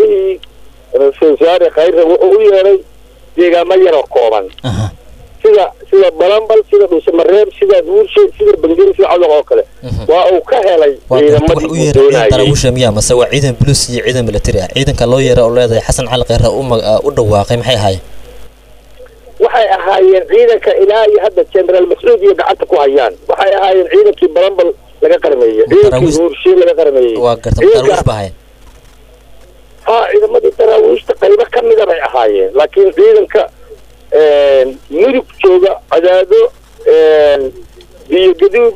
wasaare khayre wuxuu u yeeray deegaamo yaroo kooban sida balambal sida dhuusamareeb sida buurshe sida bangeri sida cadoq oo kale waa uu ka helay ciidamadii uu doonayay daraawiisha miyaa mase waa ciidan buluus iyo ciidan military ah ciidanka loo yeeray oo leedahay xasan cali khayre u dhawaaqay maxay ahaayeen waxay ahaayeen ciidanka ilaa iyo hadda generaal mascuud iyo gacanta ku hayaan waxay ahaayeen ciidankii balambal laga qarmeeyey ciidankii buurshe laga qarmeeyey waa gartay daraawiish baa ahaayeen ciidamadii daraawiishta qaybo ka mida bay ahaayeen laakiin ciidanka mudug jooga cadaado biyo gaduud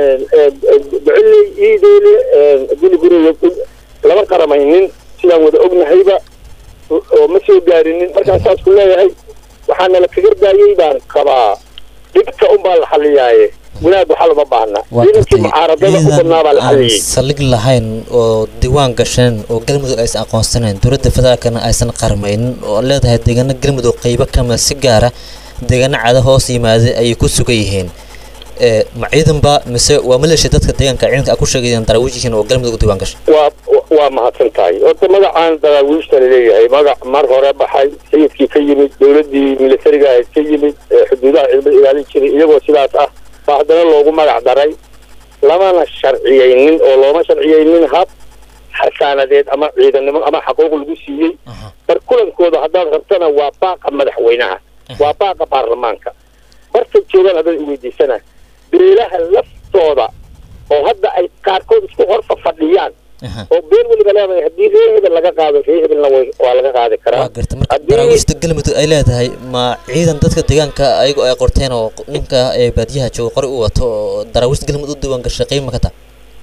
baciley iideele guriguri lama qaramaynin sidaan wada ognahayba oo ma soo gaarinin markaan saas ku leeyahay waxaana la kagardaayey baan qabaa dhibka unbaa la xaliyaaye wanaag waxaa lama baahna ciidankii mucaaradada u badnaa baa la xaliyey saldhig lahayn oo diiwaan gasheen oo galmudug aysan aqoonsanayn dowladda federaalkana aysan qarmaynin oo leedahay deegaano galmudug qaybo kama si gaara deegaano cada hoos yimaaday ayay ku sugan yihiin ma ciidanba mise waa maleeshiya dadka deegaanka ciidanka ku sheegayaan daraawiishiin oo galmudug diiwaan gashay waa mahadsan tahay horta magacaan daraawiishta laleeyahay magac mar hore baxay sayidkii ka yimid dowladdii militariga ahayd ka yimid xuduudaha ciidamada ilaalin jiray iyagoo sidaas ah baa haddana loogu magac daray lamana sharciyeynin oo looma sharciyeynin hab xasaanadeed ama ciidannimo ama xaquuq lagu siiyey bar kulankooda haddaad rabtana waa baaqa madaxweynaha waa baaqa baarlamaanka markay joogaan haddaad iweydiisana beelaha laftooda oo hadda ay qaarkood isku horfa fadhiyaan oo been weliba leedahay haddii reer hebel laga qaado reer hebelna waa laga qaadi karaa daraawiishta galmudug ay leedahay ma ciidan dadka deegaanka ayagoo ay qorteen oo ninka baadiyaha jooga qori u wato oo daraawiishta galmudug u diiwaan gashay qiimo ka taa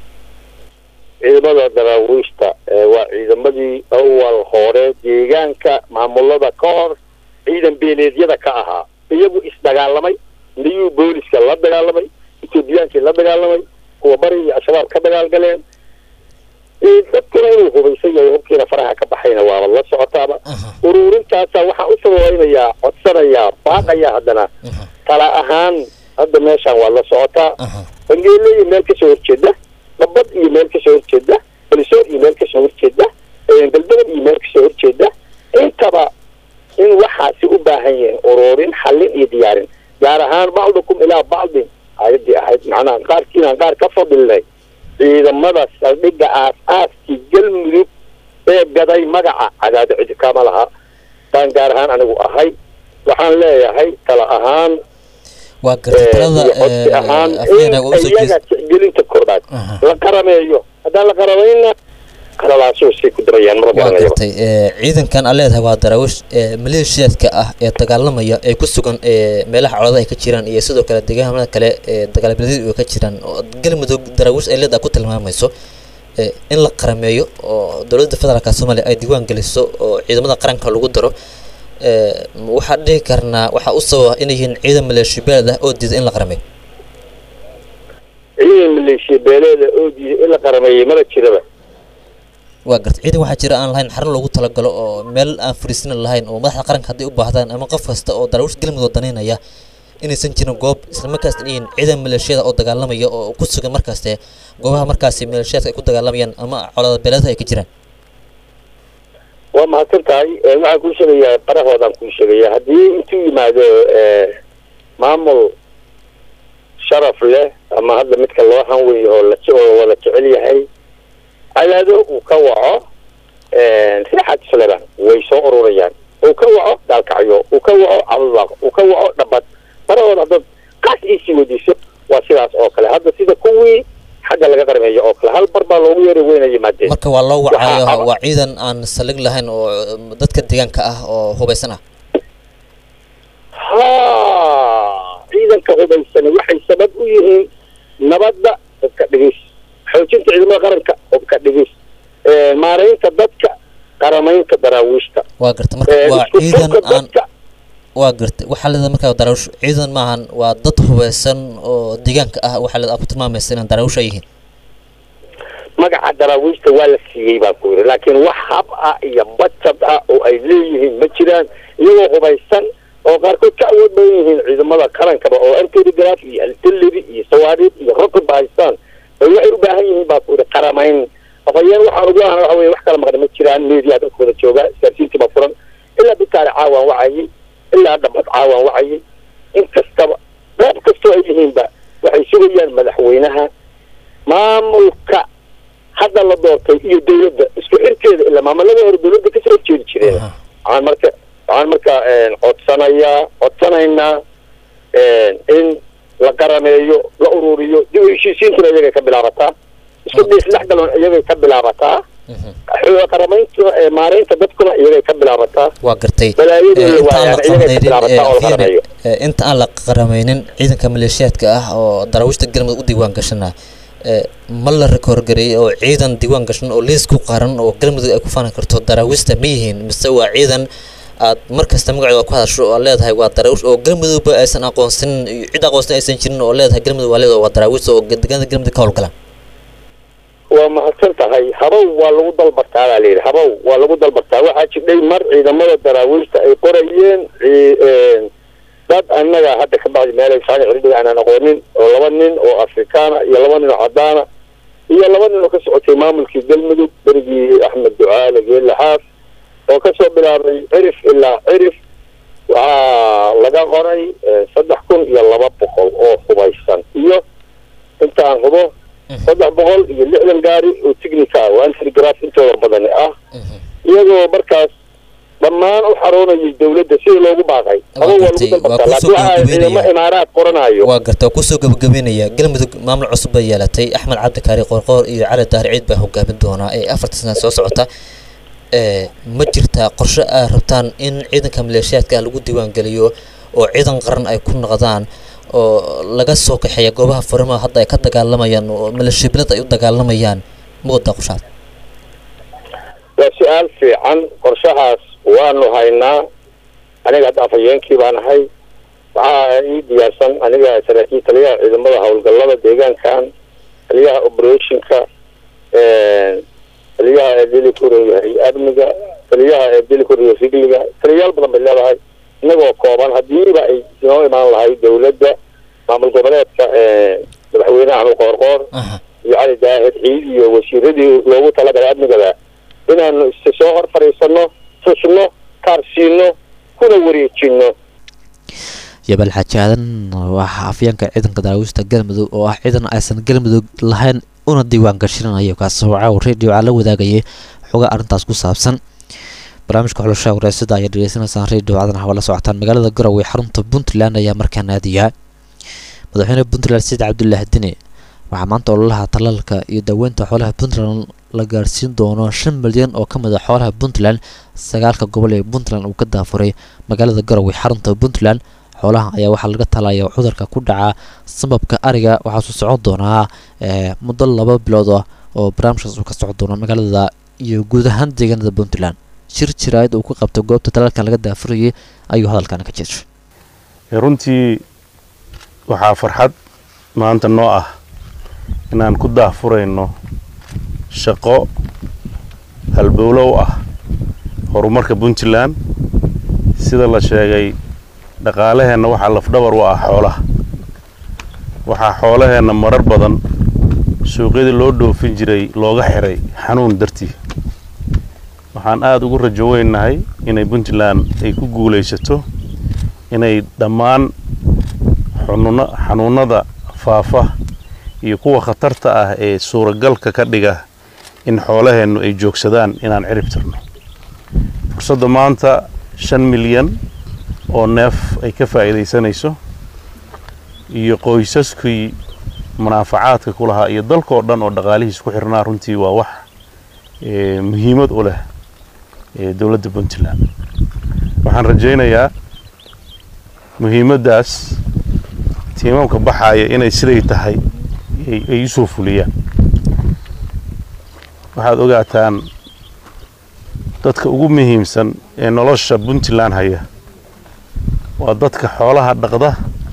ciidamada daraawiishta waa ciidamadii awal hore deegaanka maamulada ka hor ciidan beeleedyada ka ahaa iyagu isdagaalamay niyuu booliska la dagaalamay etoobiyaankii la dagaalamay kuwa bari iyo al-shabaab ka dagaalgaleen dadkuna inuu hubaysan yahay hubkiina faraha ka baxayna waaba la socotaaba uruurintaasa waxaan u sabaynayaa codsanayaa baaqayaa haddana tala ahaan hadda meeshaan waa la socotaa bangeele iyo meel kasoo horjeeda nabad iyo meel kasoo horjeeda balisoor iyo meel kasoo horjeeda galbeed iyo meel kasoo horjeeda intaba in waxaasi u baahan yihiin ururin xallin iyo diyaarin gaar ahaan bacdukum ilaa bacdin ayadii ahayd macnaha qaarkiinaan qaar ka fadilnay ciidamada saldhigga aas-aaskii galmudug ee gaday magaca cadaado cidi kama laha baan gaar ahaan anigu ahay waxaan leeyahay tala ahaan waa gartalada ahaan iyaga gelinta koobaad la qarameeyo haddaan la qaramayna qalalaasoo sii ku darayaan ma garanayo ciidankan aan leedahay waa daraawish maleeshiyaadka ah ee dagaalamaya ee ku sugan meelaha colaadaha ay ka jiraan iyo sidoo kale deegaanada kale ee dagaalbeeleed ka jiraan oo galmudug daraawish ay leedahay ku tilmaamayso in la qarameeyo oo dowladda federaalka Soomaaliya ay diiwaan geliso oo ciidamada qaranka lagu daro waxa dhici karna waxa u soo in yihiin ciidan maleeshiyaad oo diiday in la qarameeyo ciidan maleeshiyaad oo diiday in la qarameeyo ma jiraba waa gartay ciidan waxa jira aan lahayn xarun lagu talagalo oo meel aan fariisin lahayn oo madaxda qaranka hadii u baahdaan ama qof kasta oo daraawish galmudug daneynaya inaysan jirin goob isla markaas in ciidan maleeshiyada oo dagaalamaya oo ku sugan markaas goobaha markaas maleeshiyada ay ku dagaalamayaan ama colaad beeleedka ay ka jiraan waa mahadsantahay waxaan kuu sheegayaa barahoodan kuu sheegayaa haddii intuu yimaado maamul sharaf leh ama hadda midka loo hanweeyo oo wada jecel yahay cadaado uu ka waco riixaad isleban way soo ururayaan uu ka waco daalkacyo uu ka waco cabdulbaaq uu ka waco dhabad barahooda dad qaas iisii wadiiso waa sidaas oo kale hadda sida kuwii xagga laga qarmeeyo oo kale hal bar baa loogu yeeray weyna yimaadeen marka waa loo wacayo waa ciidan aan salig lahayn oo dadka deegaanka ah oo hubaysan ah ciidanka hubaysan waxay sabab u yihiin nabadda dadka dhigis xoojinta ciidamada qaranka dadka dhigis maareynta dadka qaramaynta daraawiishta waa garta marka waa ciidan aan waa garta waxa la markaa daraawish ciidan maahan waa dad hubaysan oo deegaanka ah waxa la ku tilmaamaysaa in daraawish ay yihiin magaca daraawiishta waa la siiyay baa ku yiri laakiin wax hab ah iyo budget ah oo ay leeyihiin ma jiraan iyagoo hubaysan oo qaarkood ka awood badan yihiin ciidamada qarankaba oo anti-telegraph iyo artillery iyo sawaariid iyo rocket haystaan waxay u baahan yihiin baa ku yiri qaramayn afayeen waxaan ugu ahaan waxa weeye wax kala maqan ma jiraan media dadka wada jooga isgaarsiintii ma furan ilaa bitaare caawan wacayay ilaa dhabad caawan wacayay in kastaba qayb kastoo ay yihiinba waxay sugayaan madaxweynaha maamulka hadda la doortay iyo dowladda isku xirkeeda ilaa maamulada hore dowladda kasoo horjeedi jireen waxaan marka codsanaynaa in la qarameeyo la ururiyo dib u heshiisiintuna iyagay ka bilaabataa isku dhex galon iyagay ka bilaabataa qaramaynta maareynta dadkuna iyagay ka bilaabataa waa gartay inta aan la qarameynin ciidanka maleeshiyaadka ah oo daraawiishta galmudug u diiwaan gashana ma la horgareeyay oo ciidan diiwaan gashan oo liis ku qaran oo galmudug ay ku faanan karto daraawiishta ma yihiin mise waa ciidan aad markasta magacooda ku hadasho oo leedahay waa daraawish oo galmudugba aysan aqoonsan cid aqoonsan aysan jirin oo leedahay galmudug waa leedahay waa daraawish oo deegaanada galmudug ka howlgalaan waa mahadsan tahay habow waa lagu dalbartaa baa layidhi habow waa lagu dalbartaa waxaa jidhay mar ciidamada daraawiishta ay qorayeen dad annaga hadda ka bacdi meelay saani ciridhiga aanan aqoonin oo 2 nin oo afrikaana iyo 2 nin oo cadaana iyo 2 nin oo ka socotay maamulkii galmudug berigii axmed ducaale geelle xaaf oo kasoo bilaabay cirif ilaa cirif waxaa laga qoray 3,200 oo hubaysan iyo intaan hubo 360 gaari oo technical oo anti-telegraph intooda badan ah iyagoo markaas dhammaan u xaroonayay dowladda sidii loogu baaqay imaaraad qoranayo waa garta kusoo gabagabeynaya galmudug maamul cusub bay yeelatay axmed cabdi kaari qoorqoor iyo cali daahir ciid baa hogaamin doonaa ee 4 sano soo socota ma jirtaa qorshe ay rabtaan in ciidanka maleeshiyaadka lagu diiwaan geliyo oo ciidan qaran ay ku noqdaan oo laga soo kaxeeyo goobaha fariimaha hadda ay ka dagaalamayaan oo maleeshiyaad ay u dagaalamayaan ma wada qorshaad waa su'aal fiican qorshahaas waanu haynaa aniga hadda afhayeenkii baan ahay waxaa ii diyaarsan aniga saraakiil taliyaha ciidamada howlgallada deegaankan taliyaha operationka taliyaha ee dili kureeyahay amniga taliyaha ee dili kureeyahay sigliga taliyaal badan bay leedahay inagoo kooban hadiiba ay inoo imaan lahay dowladda maamul sidii loogu talagalay amnigada inaanu soo hor fadhiisano tusno kaarsiino kuna wareejino jabal xajaadan waxa afyaanka ciidanka daraawiishta galmudug oo ah ciidan aysan galmudug lahayn una diiwaan gashanayo kaasoo radio ala wadaagayay xoga arintaas ku saabsan barnaamijka xulasha wareysada ayaa dhageysanaysan radio caadan hawla socotaan magaalada Garowe xarunta Puntland ayaa markaan aadiya madaxweynaha Puntland Said Cabdullaahi Dine waxaa maanta ololaha talalka iyo daaweynta xoolaha Puntland la gaarsiin doono 5 milyan oo ka mid ah xoolaha Puntland 9 gobol ee Puntland uu ka daafuray magaalada Garowe xarunta Puntland xoolaha ayaa waxaa laga talayaa cudurka ku dhaca sababka ariga waxaa soo socon doona muddo 2 bilood oo barnaamijkaas uu ka socon doono magaalada iyo guud ahaan deegaanada Puntland shir jiraayad uu ku qabto goobta talalkan laga daafurayay ayuu hadalkan ka jeeshay runtii waxaa farxad maanta noo ah inaan ku daafurayno shaqo halbowlow ah horumarka Puntland sida la sheegay dhaqaalaheena waxa lafdhabar u ah xoolaha waxa xoolaheena marar badan suuqyada loo dhoofin jiray looga xiray xanuun dartii waxaan aad ugu rajo weynahay inay Puntland ay ku guuleysato inay dhammaan xanuunada faafa iyo kuwa khatarta ah ee suuragalka ka dhiga in xoolaheenu ay joogsadaan inaan cirib tirno fursadda maanta 5 milyan oo neef ay ka faa'iideysanayso iyo qoysaskii munaafacaadka ku lahaa iyo dalkoo dhan oo dhaqaalihiis ku xirnaa runtii waa wax muhiimad u leh dawladda Puntland waxaan rajaynayaa muhiimadaas tiimamka baxaya inay siday tahay ay soo fuliyaan waxaad ogaataan dadka ugu muhiimsan ee nolosha Puntland haya waa dadka xoolaha dhaqda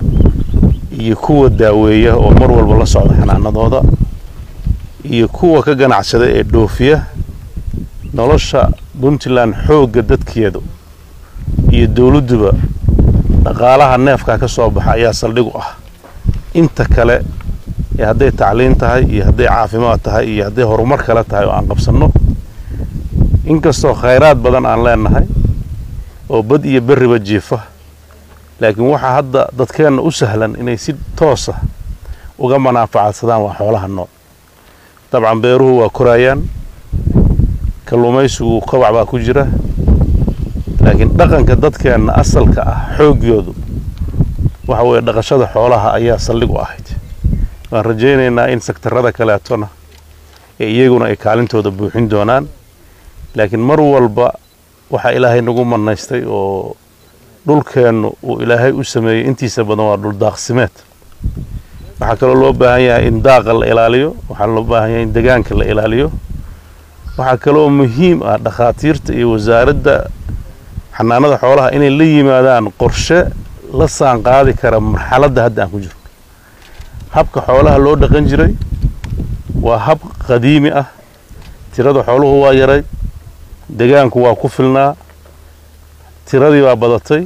iyo kuwa daaweeya oo mar walba la socda xanaanadooda iyo kuwa ka ganacsada ee dhoofiya nolosha Puntland xooga dadkeedu iyo dawladduba dhaqaalaha neefka ka soo baxa ayaa saldhig u ah inta kale ee hadday tacliin tahay iyo hadday caafimaad tahay iyo hadday horumar kale tahay oo aan qabsano inkastoo khayraad badan aan leenahay oo bad iyo bariba jiifa laakiin waxa hadda dadkeena u sahlan inay si toos ah uga manaafacaadsadaan waa xoolaha nool dabcan beeruhu waa korayaan kalluumaysigu kobac baa ku jira laakiin dhaqanka dadkeena asalka ah xoogoodu waxa weeye dhaqashada xoolaha ayaa saldhig u ahayd waan rajaynaynaa in sektarada kaleetona ee iyaguna ay kaalintooda buuxin doonaan laakiin mar walba waxa ilaahay nagu manaystay oo dhulkeenu uu ilaahay u sameeyay intiisa badan waa dhul daaqsimeed waxa kale loo baahan yahay in daaqa la ilaaliyo waxa loo baahan yahay in deegaanka la ilaaliyo waxa kale oo muhiim ah dhaqaatiirta iyo wasaaradda xanaanada xoolaha inay la yimaadaan qorshe la saan qaadi kara marxaladda hadda aan ku jirno habka xoolaha loo dhaqan jiray waa hab qadiimi ah tirada xooluhu waa yaray deegaanku waa ku filnaa tiradii baa badatay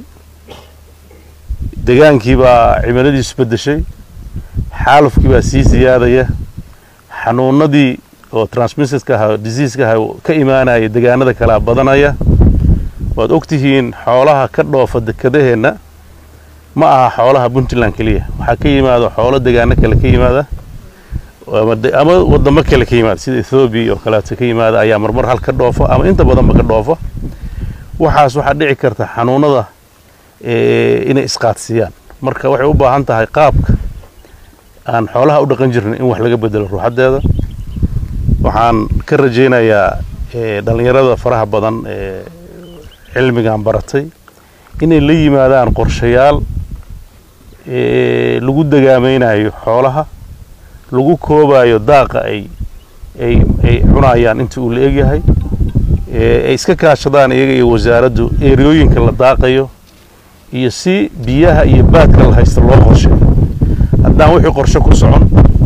deegaankii baa cimiladiisu bedeshay xaalufkii baa sii siyaadaya xanuunadii oo transmissionka ah disease-ka ka imaanaya deegaanada kala badanaya waad ogtihiin xoolaha ka dhoofa dekadaheena ma aha xoolaha Puntland kaliya waxa ka yimaado xoolo deegaano kale ka yimaada ama wadamo kale ka yimaada sida Ethiopia oo kale ka yimaada ayaa marmar hal ka dhoofa ama inta badan ba ka dhoofa waxaas waxa dhici karta xanuunada inay isqaadsiyaan marka waxay u baahan tahay qaabka aan xoolaha u dhaqan jirnay in wax laga bedelo ruuxadeeda waxaan ka rajaynayaa dhalinyarada faraha badan ee cilmigan baratay inay la yimaadaan qorshayaal lagu dagaamaynayo xoolaha lagu koobayo daaqa ay cunayaan inta uu la egyahay ay iska kaashadaan iyaga iyo wasaaraddu eeriyooyinka la daaqayo iyo si biyaha iyo baadka la haysto loo qorsheeyo haddaan wixii qorshe ku socon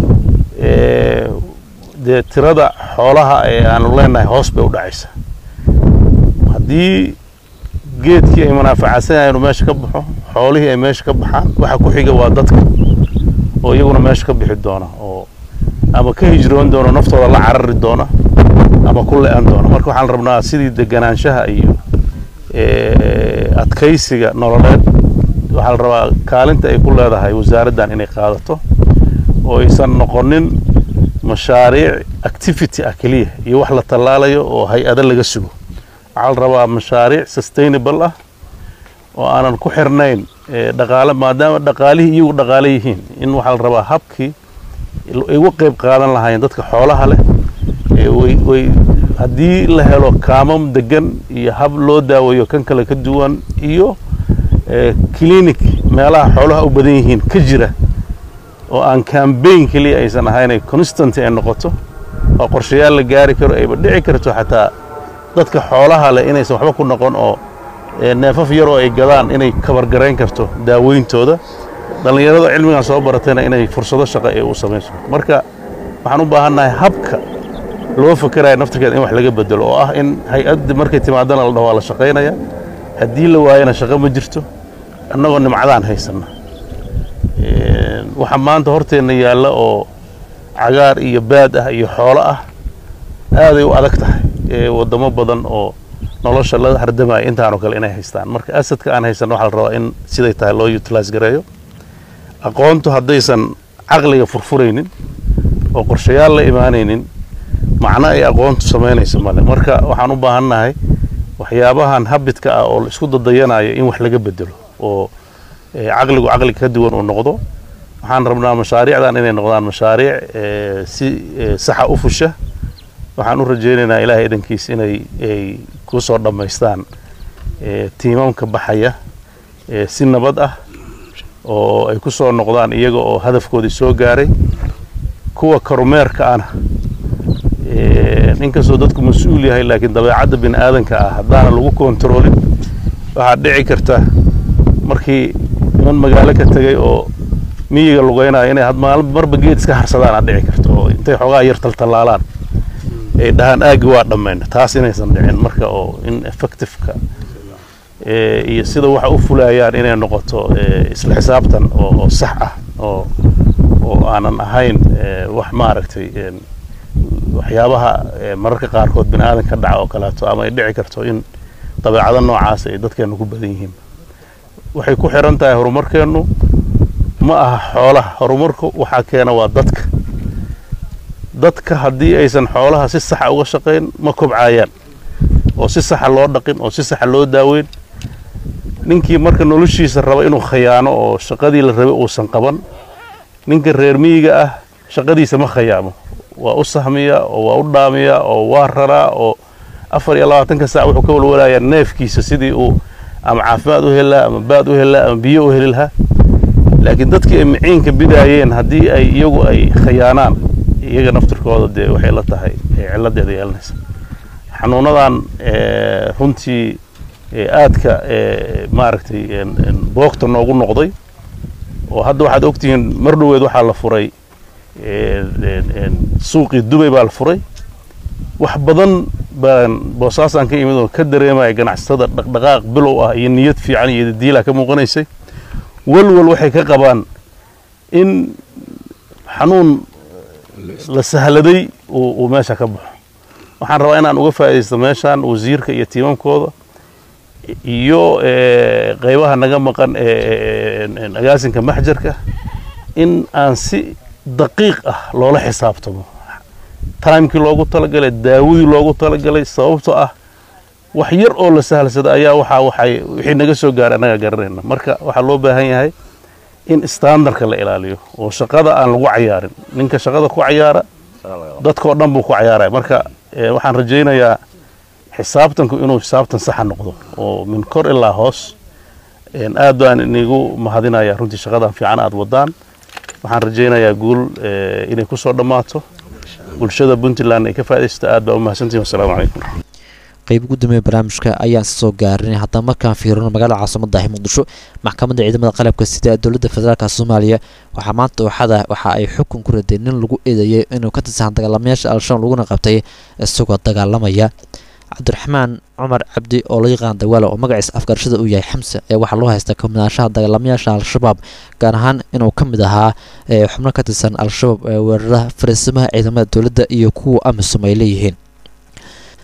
dee tirada xoolaha ee aanu leenahay hoos bay u dhacaysa haddii geedkii ay manaafacaadsanayaan meesha ka baxo xoolihii ay meesha ka baxaan waxa ku xiga waa dadka oo iyaguna meesha ka bixi doona oo ama ka hijroon doona naftooda la carari doona ama ku le-an doono marka waxaan rabnaa sidii deganaanshaha iyo adkaysiga nololeed waxaa la rabaa kaalinta ay ku leedahay wasaaraddan inay qaadato oo aysan noqonin mashaariic activity ah keliya iyo wax la tallaalayo oo hay-ado laga sugo waxaa la rabaa mashaariic sustainable ah oo aanan ku xirnayn dhaqaale maadaama dhaqaalihii iyagu dhaqaale yihiin in waxaa la rabaa habkii ay uga qayb qaadan lahaayeen dadka xoolaha leh way haddii la helo kaamam degan iyo hab loo daaweeyo kan kale ka duwan iyo clinic meelaha xoolaha u badan yihiin ka jira oo aan campaign keliya aysan ahayn ay constant ay noqoto oo qorshayaal la gaari karo ayba dhici karto xataa dadka xoolaha leh inaysan waxba ku noqon oo neefaf yar oo ay gadaan inay kabargarayn karto daaweyntooda dhallinyarada cilmigan soo baratayna inay fursado shaqo ay u samayso marka waxaan u baahannahay habka loo fakerayo naftirkeeda in wax laga bedelo oo ah in hay-adda markay timaadana la dhaho waa la shaqaynaya haddii la waayana shaqo ma jirto annagoo nimcadaan haysanna waxa maanta horteenna yaalla oo cagaar iyo baad ah iyo xoolo ah aaday u adag tahay waddamo badan oo nolosha la hardamaya intaanoo kale inay haystaan marka asadka aan haysanno waxaa la rabaa in siday tahay loo utilize gareeyo aqoontu haddaysan caqliga furfuraynin oo qorshayaal la imaanaynin macno ay aqoontu samaynayso male marka waxaan u baahannahay waxyaabahan habitka ah oo la isku dadayanayo in wax laga bedelo oo caqligu caqli ka duwan uu noqdo waxaan rabnaa mashaariicdan inay noqdaan mashaariic si saxa u fusha waxaan u rajaynaynaa ilaahay idankiis inay ku soo dhammaystaan tiimamka baxaya si nabad ah oo ay ku soo noqdaan iyaga oo hadafkoodii soo gaaray kuwa kormeerka ana inkastoo dadku mas-uul yahay laakiin dabeecadda bini aadanka ah haddaana lagu kontaroolin waxaa dhici karta markii niman magaalo ka tegay oo miyiga lugeynaya inay marba geed iska harsadaan aad dhici karto oo intay xoogaa yar taltallaalaan ay dhahaan aagi waa dhammayna taas inaysan dhicin marka oo in effectiveka iyo sida waxa u fulayaan inay noqoto isla xisaabtan oo sax ah oo aanan ahayn wax maaragtay waxyaabaha mararka qaarkood bini aadan ka dhaca oo kaleeto ama ay dhici karto in dabeecado noocaas ay dadkeennu ku badan yihiin waxay ku xiran tahay horumarkeennu ma aha xoolaha horumarku waxaa keena waa dadka haddii aysan xoolaha si saxa uga shaqayn ma kobcaayaan oo si saxa loo dhaqin oo si saxa loo daaweyn ninkii marka noloshiisa raba inuu khayaano oo shaqadii la rabay uusan qaban ninka reer miyiga ah shaqadiisa ma khayaamo waa u sahmiya oo waa u dhaamiya oo waa raraa oo 24 saac wuxuu ka walwalayaa neefkiisa sidii uu ama caafimaad u helaa ama baad u helaa ama biyo u heli lahaa laakiin dadkii ay miciinka bidaayeen haddii ay iyagu ay khayaanaan iyaga naftirkooda dee waxay la tahay ciladeeda yeelanaysa xanuunadan runtii aadka maaragtay boogta noogu noqday oo hadda waxaad ogtihiin mar dhoweed waxaa la furay suuqii Dubai baa la furay wax badan baan boosaasaan ka imid oo ka dareemaya ganacsatada dhaqdhaqaaq bilow ah iyo niyad fiican iyo diila ka muuqanaysay walwal waxay ka qabaan in xanuun la sahladay uu meesha ka baxo waxaan rabaa inaan uga faa'iideysto meeshan wasiirka iyo tiimamkooda iyo qaybaha naga maqan agaasinka maxjarka in aan si daqiiq ah loola xisaabtamo timekii loogu talagalay daawadii loogu talagalay sababtoo ah wax yar oo la sahlsada ayaa wixii naga soo gaaray annaga garanayna marka waxaa loo baahan yahay in standardka la ilaaliyo oo shaqada aan lagu cayaarin ninka shaqada ku cayaara dadkoo dhan buu ku cayaaraya marka waxaan rajaynayaa xisaabtanku inuu xisaabtan saxa noqdo oo min kor ilaa hoos aad baan inigu mahadinayaa runtii shaqadan fiican aad wadaan waxaan rajaynayaa guul inay ku soo dhammaato bulshada Puntland ay ka faa'iideysto aad baa u mahadsantihiin wassalaamu calaykum qayb gudoomiye barnaamijka ayaan soo gaarinay hadda markaan fiirino magaalada caasimadda ah Muqdisho maxkamadda ciidamada qalabka sida dowladda federaalka Soomaaliya waxa maanta waxa ay xukun ku raday nin lagu eedeeyay inuu ka tirsan dagaalamayaasha al-shabaab laguna qabtay isagoo dagaalamaya Cabdiraxmaan Cumar Cabdi oo la yaqaan dagaal oo magaciisa afgarashada uu yahay Xamse ee waxa loo haystaa kamidaanshaha dagaalamayaasha al-shabaab gaar ahaan inuu ka mid ahaa xubno ka tirsan al-shabaab weerarada fariisimaha ciidamada dowladda iyo kuwa amisom ay leeyihiin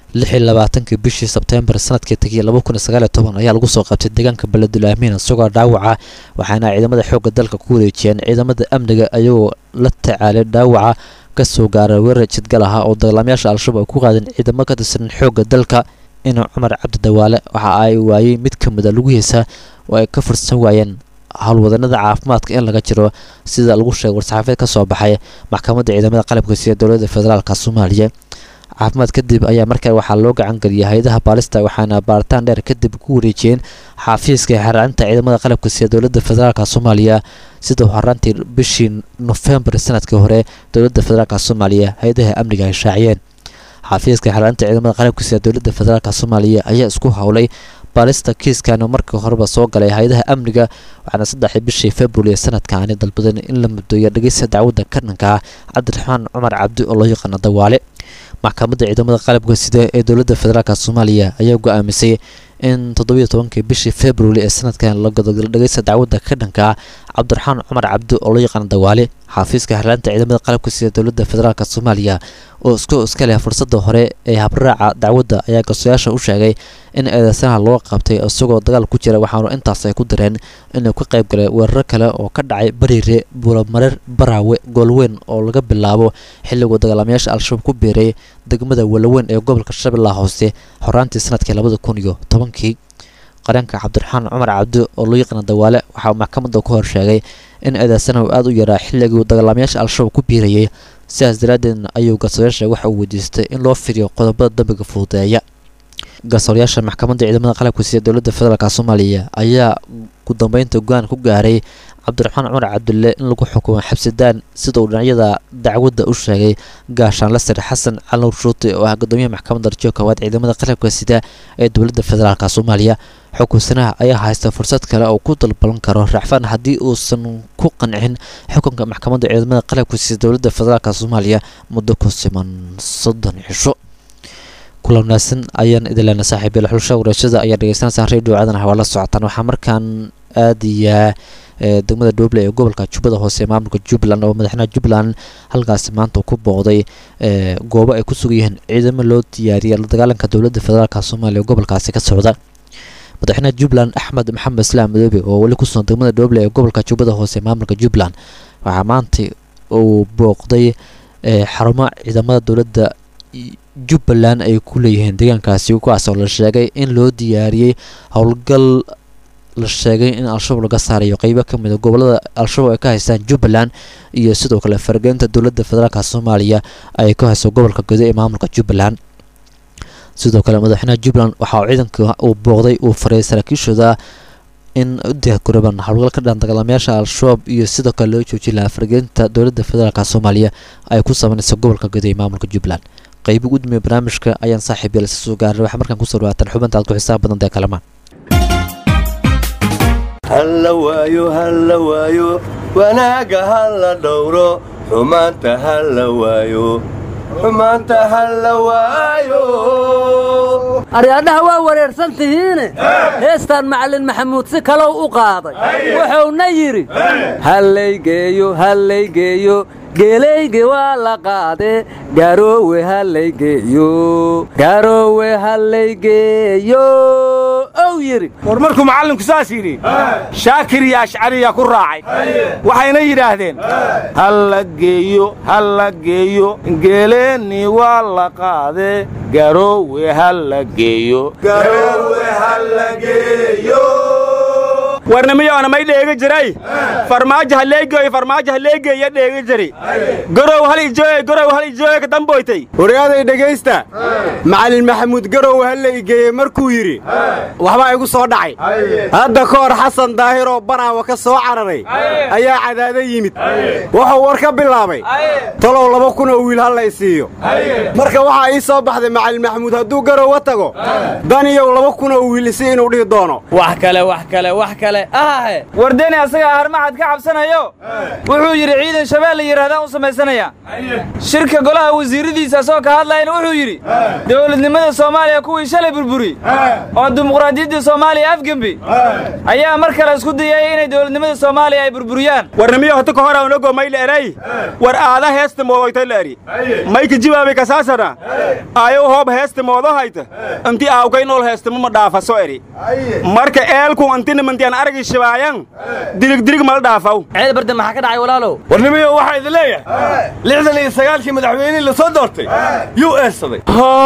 26 bishii Sebtembar sanadkii tagay 2019 ayaa lagu soo qabtay deegaanka Beledul Amiin isagoo dhaawaca waxaana ciidamada xoogga dalka ku wareejiyeen ciidamada amniga ayagoo la tacaalay dhaawaca ka soo gaaray weerar jidgal ah oo dagaalamayaasha Al-Shabaab ku qaadeen ciidamada ka tirsan xoogga dalka inuu Cumar Cabdi Dawaale waxa ay waayay mid ka mid ah lugihiisa oo ay ka fursan waayeen hawlwadanada caafimaadka in laga jiro sida lagu sheegay war-saxaafadeed ka soo baxay maxkamadda ciidamada qalabka sida dowladda federaalka Soomaaliya caafimaad kadib ayaa markaa waxaa loo gacan galiyay hay'adaha baalista waxaana baaritaan dheer kadib ku wareejiyeen xafiiska xaraanta ciidamada qalabka sida dowladda federaalka Soomaaliya sida horaantii bishii November sanadkii hore dowladda federaalka Soomaaliya hay'adaha amniga ay shaaciyeen xafiiska xaraanta ciidamada qalabka sida dowladda federaalka Soomaaliya ayaa isku hawlay baalista kiiskan markii horeba soo galay hay'adaha amniga waxaana 3 bishii February sanadkan dalbadan in la muddo dhageysta dacwadda ka dhanka Cabdiraxmaan Cumar Cabdi oo loo yaqaan Dawaale maxkamadda ciidamada qalabka sida ee dowladda federaalka Soomaaliya ayaa go'aamisay in 17 bishii February ee sanadkan la gudagalo dhageysta dacwadda ka dhanka Cabdiraxmaan Cumar Cabdi oo loo yaqaan Dawaale xafiiska xaraanta ciidamada qalabka sida dowladda federaalka Soomaaliya oo iska leh fursadda hore ee habraaca dacwadda ayaa garsoorayaasha u sheegay in eedeysanaha loo qabtay isagoo dagaal ku jira waxaana intaas ay ku direen inuu ka qayb galay weerar kale oo ka dhacay Bariire Buulamareer Baraawe Goolweyn oo laga bilaabo xilliga dagaalamayaasha Al-Shabaab ku beeray degmada Walaweyn ee gobolka Shabeellaha Hoose horaantii sanadkii 2010 qaranka Cabdiraxmaan Cumar Cabdi oo loo yaqaan Dawaale waxa maxkamadda ku hor sheegay in eedeysanaha aad u yaraa xilliga dagaalamayaasha Al-Shabaab ku beerayay sidaas daraadeed ayuu garsoorayaasha waxa uu weydiistay in loo fiiriyo qodobada dambiga fududeeya garsoorayaasha maxkamadda ciidamada qalabka sida dowladda federaalka Soomaaliya ayaa ku dambeynta go'aan ku gaaray Cabdiraxmaan Cumar Cabdulle in lagu xukumo xabsi daan sida uu dhinacyada dacwadda u sheegay gaashaan la sir Xasan Cali Shuute oo ah gudoomiyaha maxkamadda rajooka waad ciidamada qalabka sida ee dowladda federaalka Soomaaliya xukunsanaha ayaa haysta fursad kale oo ku dalban karo racfaan haddii uusan ku qancin xukunka maxkamadda ciidamada qalabka sida dowladda federaalka Soomaaliya muddo ku siman 30 cisho kulanaasan ayaan idilana saaxiibayl xulsha warashada ayaa dhageysanaysan radio caadan hawala socotaan waxa markaan aadiya degmada Dooble ee gobolka Jubbada Hoose maamulka Jubbaland oo madaxweynaha Jubbaland halkaas maanta ku booqday goobo ay ku sugan yihiin ciidamo loo diyaariyay la dagaalanka dowladda federaalka Soomaaliya gobolkaasi ka socda madaxweynaha Jubbaland Axmed Maxamed Islaam Madoobe oo wali ku sugan degmada Dooble ee gobolka Jubbada Hoose maamulka Jubbaland waxa maanta uu booqday xarumaha ciidamada dowladda Jubbaland ay ku leeyihiin deegaankaasi kuwaas oo la sheegay in loo diyaariyay howlgal la sheegay in Al-Shabaab laga saarayo qaybo ka mid ah gobolada Al-Shabaab ay ka haystaan Jubbaland iyo sidoo kale fargeynta dowladda federaalka Soomaaliya ay ka hayso gobolka Gedo ee maamulka Jubbaland sidoo kale madaxweynaha Jubbaland waxa uu ciidanka uu booqday uu faray saraakiishooda in diyaargaroobaan howlgal ka dhan dagaalamayaasha Al-Shabaab iyo sidoo kale loo joojin lahaa fargeynta dowladda federaalka Soomaaliya ay ku sameynayso gobolka Gedo ee maamulka Jubbaland qayb ugu dambeeyay barnaamijka ayaan saaxiibayl soo gaaray waxa markaan ku soo dhawaatan xubinta aad ku xisaab badan ee kalama halla waayo wanaaga halla dhowro xumaanta halla waayo aryaadhaha waa wareersan tihiine heestaan macallin maxamuud si kalow u qaaday wuxuuna yidhi hallaygeeyo geelayge waa la qaade garoowe hallaygeeyo ow yidhi war markuu macallinku saas yidhi shaakir iyo ashcariya ku raacay waxayna yidhaahdeen halla geeyo geeleenni waa la qaade garoowe halla geeyo warnamiyoona may dheega jiray farmaajo halleegeeya dheega jiri garow hal ijooye ka damboytay wariyaaday dhegaysta macallin maxamuud garow halla igeeye markuu yidhi waxbaa igu soo dhacay hadda ka hor xasan daahiroo banaawa ka soo cararay ayaa cadaada yimid wuxuu war ka bilaabay talow 2,000 oo wiil halla isiiyo marka waxaa ii soo baxday macallin maxamuud hadduu garowa tago daniyow 2,000 oo wiil isi inuu dhihi doono wax kale kale ahahe wardeni asaga harmacad ka cabsanayo wuxuu yidhi ciidan shabeelle la yidhaahdaan u samaysanaya shirka golaha wasiiradiisa asoo ka hadlayna wuxuu yidhi dowladnimada soomaaliya kuwii shalay burburi oo dimuqraadiyadda soomaaliya afgembi ayaa mar kale isku dayay inay dowladnimada soomaaliya ay burburiyaan warnimiyo hota ka hora unago mayl eray war aada heesta moodoyta la eri mayka jibaabe kasaasana ayo hoob heesta moodo hayta inti aawkay nool heesta ma dhaafa soo eri marka eelku antina mantian aragi shibaayan dirig mal dhaafaw ceel barda maxaa ka dhacay walaalow warnimiyo waxa idin leeyahay 69kii madaxweynaha la soo doortay yuu eersaday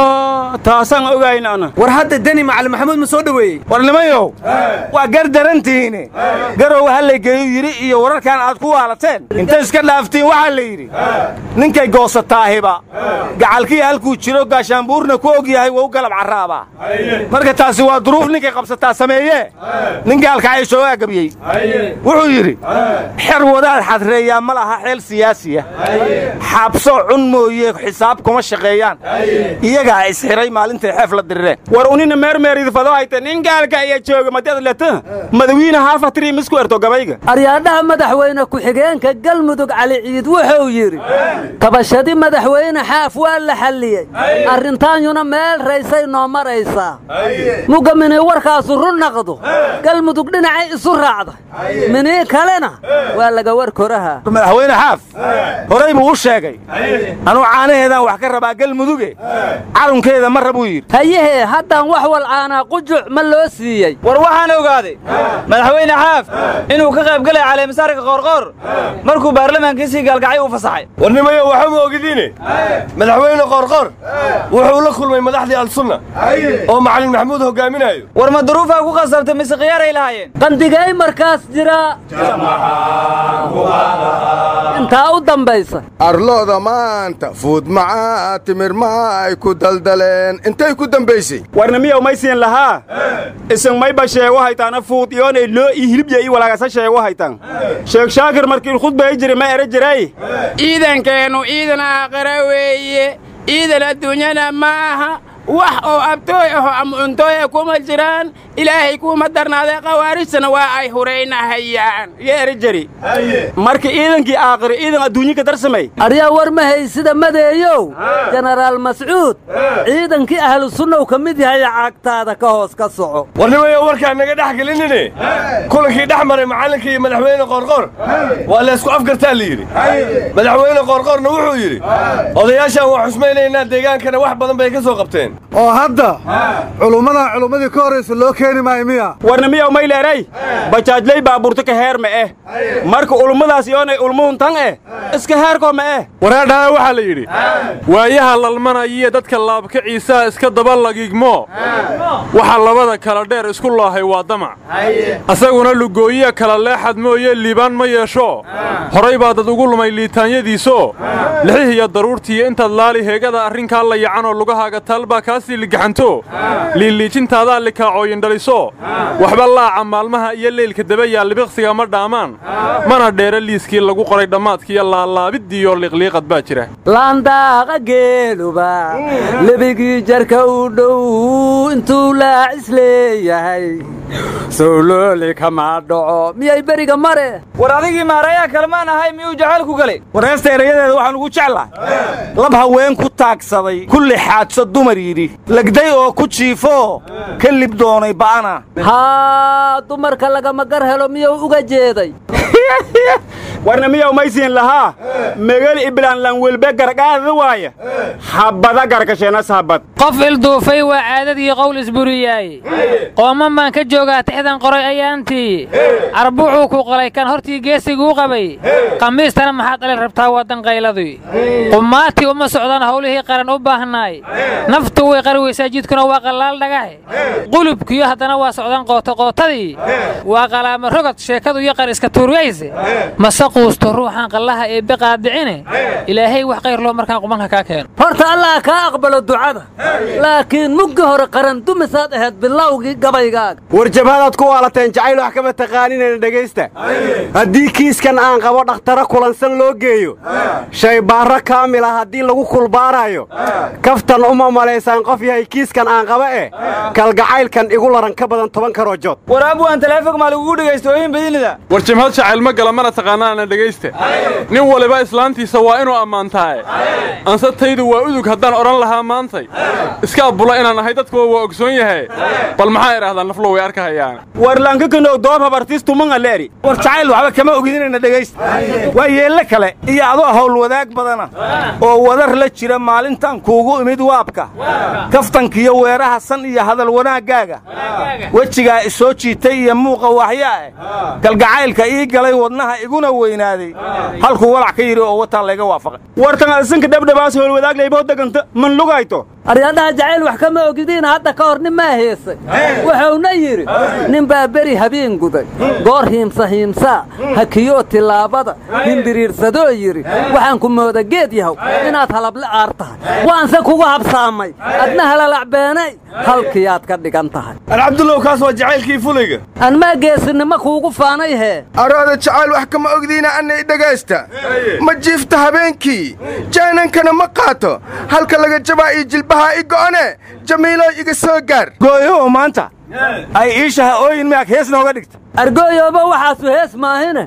taasan ogayn ana war hadda dani macalin maxamuud ma soo dhaweeyey warnimiyo waa gardarantihiin garow hal la geeyo yiri iyo wararkan aad ku waalateen inta iska dhaaftiin waxa la yiri ninkay goosataahiba gacalkii halkuu jiro gaashaanbuurna ku og yahay waa u galab caraaba marka taasi waa duruuf ninkay qabsataa sameeye ninka halka ay soo agabiyay wuxuu yiri xer wadaad xadreeyaa ma laha xeel siyaasiya xabso cun mooye xisaab kuma shaqeeyaan iyaga is xiray maalintii xeef la dirreen war unina meermeerid fado hayta ninka halka ay jooga madad lata madawiina haafatri misku erto gabayga aryaadaha madaxweyne ku xigeenka galmudug cali ciid wuxuu yiri tabashadi madaxweyne xaaf waa la xalliyay arrintaanyuna meel raysay noo maraysaa mugamini warkaasu run naqdo galmudug dhinacay isu raacda minii kalena waa laga war koraha madaxweyne xaaf horay buu u sheegay anuu caanaheedaan wax ka rabaa galmuduge calunkeeda ma rabuu yidhi hayahee haddaan wax walcaanaa qujuc ma loo siiyey war waxaan ogaaday madaxweyne xaaf inuu ka qayb galay caleemisaarka qoorqoor markuu baarlamaankiisii gaalgacay u fasaxay warnimayo waxa ma ogidine madaxweyne qoorqoor wuxuu la kulmay madaxdii al-sunna oo macalin maxamuud hogaaminayo war ma duruufaa ku qasabtay mise khiyaaray lahaayeen qandigay markaas jira intaa u dambaysa arlooda maanta fuud macaa timir ma ay ku daldaleen intay ku dambaysay warnimiyo maysiin lahaa isan mayba sheego haytaana fuud iyoonay loo ii hilibya ii walaagasa sheego haytan sheekh shaakir markii khudbay jiray ma era jiray ciidankeenu ciidan aakhira weeye ciidan adduunyana ma aha wax oo abtooy ah ama cuntooy kuma jiraan ilaahay kuma darnaaday qawaarijtana waa ay hureynahayaan yeeri jari marka ciidankii aakhira ciidan adduunyo ka darsamay aryaa war ma haysida madeeyow jenaraal mascuud ciidankii ahlu sunnaw ka mid yahay caagtaada ka hoos ka soco warnimayo warkaan naga dhex gelinine kulankii dhex maray macalinka iyo madaxweyne qoorqoor waa la isku afgartaa la yidhi madaxweyne qoorqoorna wuxuu yidhi odayaashaan waa xusmaynaynaa deegaankana wax badan bay ka soo qabteen oo hadda culummadii ka horaysa loo keeni maayo miya warnimiyow mayleeray bajaajlay baabuurta ka heer ma marka ulummadaas yoonay ulmuhun tan iska heerkoo ma waraadhaa waxaa la yidhi waayaha lalmanayiyo dadka laabkaciisaa iska daba lagigmo waxa labada kala dheer isku laahay waa damac asaguna lugooyiya kala leexad mooye liibaan ma yeesho horay baa dad ugu lumay liitaanyadiisoo lixihiyo daruurtiiyo intaad laali heegada arrinkaa la yacanoo lugahaaga talbaa kaasii ligaxanto liiliijintaadaa likaacooyin dhaliso waxba laaca maalmaha iyo leylka dabayaa libiqsiga ma dhaamaan mana dheera liiskii lagu qoray dhammaadkiiyo laalaabidiiyo liqliiqad baa jira laandaaqa geeluba lebigii jarka u dhow intuu laacis leeyahay sowlooli kama dhaco miyay beriga mare war adigii maarayaa kalmaan ahay miyuu jacaylku galay war heesta erayadeeda waxaan ugu jeclahay lab haween ku taagsaday kulli xaadso dumar yidhi lagday oo ku jiifo ka lib doonay ba'ana haa dumarka lagama gar helo miyuu uga jeeday warna miyaw maysiin lahaa megal iblaan lan welbe gargaada waaya habada garkasheena saabad qof ilduufay waa caadadii qowl isburiyay qooman baan ka joogaa tixdan qoray ayaantii arbuuxuu ku qalay kan hortii geesiguu qabay qamiistana maxaad dhalin rabtaa wadan qayladii qumaatii uma socdaan howlihii qaran u baahnaay naftu way qarwaysaa jidkuna waa qalaal dhagaxe qulubkiyo haddana waa socdaan qootaqootadii waa qalaama rogad sheekadu iyo qar iska tuuriyayse mase quusto ruuxan qallaha ee biqaadicine ilaahay wax khayr loo markaan qubanka kaa keeno horta allah kaa aqbalo ducada laakiin muggi hore qaran dumisaad ahayd bilowgii gabaygaaga war jabhadaad ku waalateen jacayl wax kama taqaaninayna dhegaysta haddii kiiskan aan qabo dhakhtara kulansan loo geeyo shaybaarro kaamil ah haddii lagu kulbaarayo kaftan uma malaysaan qof yahay kiiskan aan qaba kalgacaylkan igu laran ka badan 10 karoojood war abwaan taleefon ma lagu dhageystooyin badinida war jimhad jacayl ma gala mana taqaanaana dhegaysta nin waliba islaantiisa waa inuu ammaantahay anse taydu waa udug haddaan odhan lahaa maantay iska abula inaan ahay dadkuwa waa ogsoon yahay bal maxaa idhahdaan naflo way arkahayaan war lankakano doob habartiistu mangaleeri war jacayl waxba kama ogidinayna dhegaysta waa yeelle kale iyo adoo hawl wadaag badana oo wadar la jira maalintan kuugu imid waabka kaftankiyo weeraha san iyo hadal wanaagaaga wejigaa isoo jiitay iyo muuqa waxyaa kalgacaylka ii galay wadnaha iguna weynaaday halkuu walac ka yidhi oo wataa layga waafaqay wartan alsanka dhabdhabaas howl wadaag layboo deganta man lugayto aryadaha jacayl wax kama ogidiin hadda ka hor nin maa heesay wuxuuna yidhi nin baa beri habeen guday goor hiimsa hakiyoo tillaabada himbiriirsadoo yidhi waxaan ku mooda geed yahow inaad halable aar tahay waanse kugu habsaamay adna halalacbeenay halkiyaad ka dhigan tahay alcabdullow kaas waa jacaylkii fulayga an maa geesinimo kuugu faanay hee araada jacayl wax kama ogdiina annay dhegaysta ma jiifta habeenkii jaanankana ma qaato halka laga jabaa iyo jilbahaa i go'one jamiilo iga soo gaar gooyow maanta ay iishaha ooyin miyaag hees nooga dhigta argooyooba waxaasu hees maahine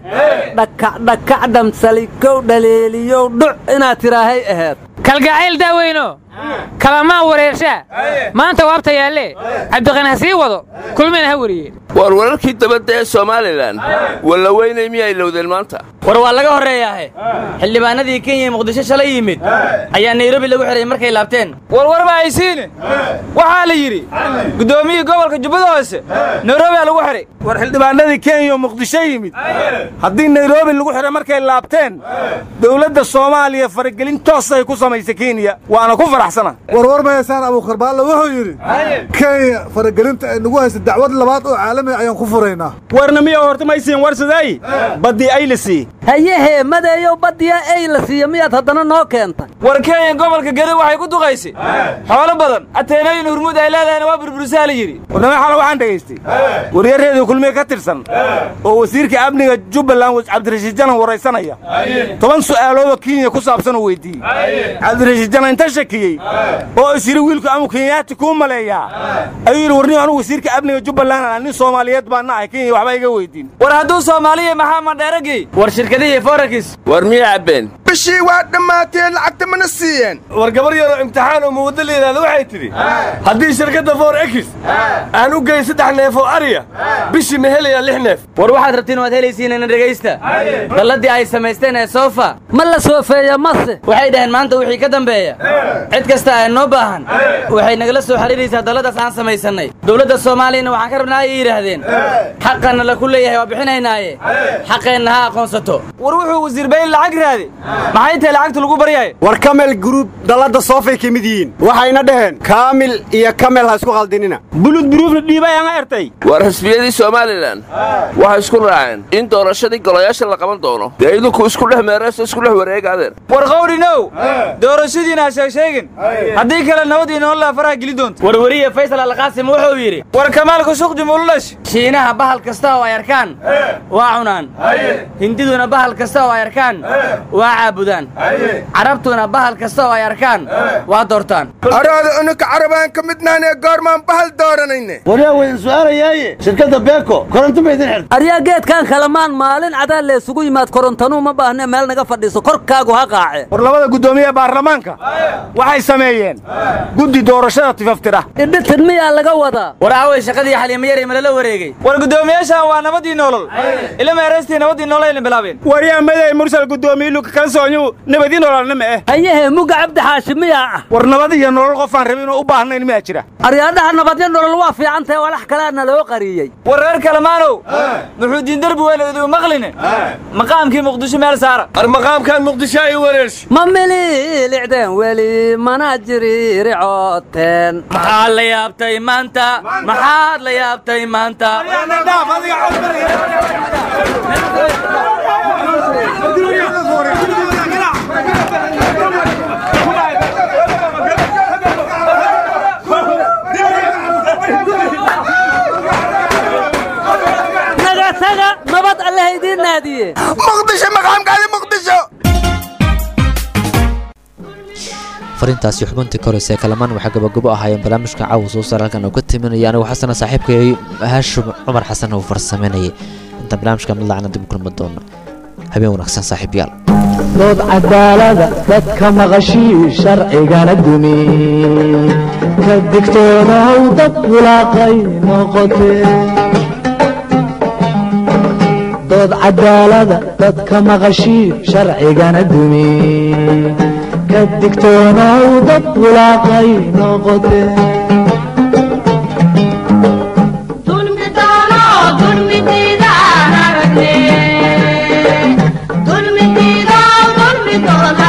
dhakac dhamsalikow dhaleeliyow dhuc inaad tiraahay aheed kalgacayl daaweyno kalamaan wareershaa maanta waabta yaalle cabdiqani ha sii wado kulmayna ha wariyeen war wararkii dabadda ee somalilan walla weynay miyay lowdeen maanta war waa laga horreeyaahe xildhibaanadii kenya ee muqdisho shalay yimid ayaa nairobi lagu xidhay markay laabteen warwar ma haysiine waxaa la yidhi guddoomiyii gobolka jubbada hoose nairobi aa lagu xidhay war xildhibaanadii kenya oo muqdisho yimid haddii nairobi lagu xidhay markay laabteen dawladda soomaaliya faragelin toosay ku samaysay kenya waana ku faraxsana warwar ma haysaan abuukarbaalla wuxuu yidhi kenya faragelinta ay nagu haysa dacwad labaad oo caalami ayaan ku furaynaa warna miya horta maysiin warsaday baddii ay la sii hayehee madeeyow baddiya ay la siiya miyaad haddana noo keentay war kenya gobolka gari waxay ku duqaysay xoolo badan ateenooyin hurmuud ay leedahayna waa burbursaa la yidhi warnama xala waxaan dhegaystay waryareedii kulmiye ka tirsan oo wasiirka amniga jubbaland cabdirashiid janan waraysanaya 10 su'aaloodoo kenya ku saabsan uu weydiiyey cabdirashiid janan inta shakiyey oo is yidhi wiilku amu kenyaati kuu maleeyaa ayuu yidhi warniyo anugu wasiirka amniga jubbaland nin soomaaliyeed baana ahay kenya waxba iga weydiin war hadduu soomaaliya maxaa madheeragii war shirkadihii forakis war miyaa cabbeen bishii waa dhammaateen lacagta mana siiyeen war gabar yaroo imtixaan oo muwaddo la yidhaahdo waxay tidhi haddii shirkadda forekis aan u geyn 3 neef oo ariya bishii ma helayaa 6 neef war waxaad rabtiin waad helaysiinayna dhegaysta dalladii ay samaysteen ee soofa ma la soofeeya mase waxay dhaheen maanta wixii ka dambeeya cid kasta ay noo baahan waxay nagala soo xiriiraysaa dalladaas aan samaysannay dawladda soomaaliyana waxaan ka rabnaa ay yidhaahdeen xaqanna la ku leeyahay waa bixinaynaaye xaqeenna ha aqoonsato war wuxuu wasiir bayn lacag raadi maxay tahay lacagta lagu baryahay war kamel group dalladda soofay ka mid yihiin waxayna dhaheen kaamil iyo kamel ha isku qaldinina bulud buruufna dhiibay aan ertay war xisbiyadii somalilan waxay isku raaceen in doorashadii golayaasha la qaban doono dee idinku isku dhex meerayso isku dhex wareegaadeen war qawrinow doorashadiina ha sheegin haddii kale nabadii nolol faraha geli doonto warwariye faysal alqaasim wuxuu yidhi war kamaalka suuq jumulash shiinaha bahal kasta oo ay arkaan waa cunaan hindiduna bahal kasta oo ay arkaan waa caabudaan carabtuna bahal kasta oo ay arkaan waa doortaan araada unaka carabaan ka midnaan ee goormaan bahal dooranayne waryaa weydin su'aalayaaye shirkadda beeko koronto ma idin xirta aryaa geedkan kalamaan maalin cadaa leesugu yimaad korontanuu ma baahne meel naga fadhiiso korkaagu ha qaace war labada guddoomiye baarlamaanka waxay sameeyeen guddi doorashada tifaftira idhitin miyaa laga wadaa war aaway shaqadii xaliimayare malala wareegay war guddoomiyaashan waa nabadii nolol ila meeraystii nabadii nolol ayna bilaabeen waryaa maday mursal guddoomiye luka kalsoonyu nabadii nololna ma hayehee muga cabdi xaashimiyaa ah war nabad iyo nolol qofaan rabin oo u baahnayn miyaa jira aryaadhaha nabadyo nolol waa fiicantahe walax kaleana loo qariyey war reer kalamaanow muxuu diindarbi weyn idu maqline maqaamkii muqdisho meel saara ar maqaamkan muqdisho ay wareersh ma mililicdeen weli mana jiriiricooteen maxaad la yaabtay maanta maxaad la yaabtay maanta aadiye muqdisho maqaamkaadi muqdisho fariintaasi xubintii ka horeysa kalamaan waxaa gabagabo ahaayeen barnaamijka caawa soo saar halkan uu ka timinaya anigu xasana saaxiibkay haashim cumar xasan uu farsameynayay inta barnaamijka mid lacana dib u kulma doono habeen wanaagsan saaxiibayaal dood cadaalada dadka maqashii sharcigana dumi ka digtoonaw dad wulaaqay noqotee dood cadaalada dadka maqashii sharcigana dumi ka digtoonaw dad wulaaqay noqotee Dulmi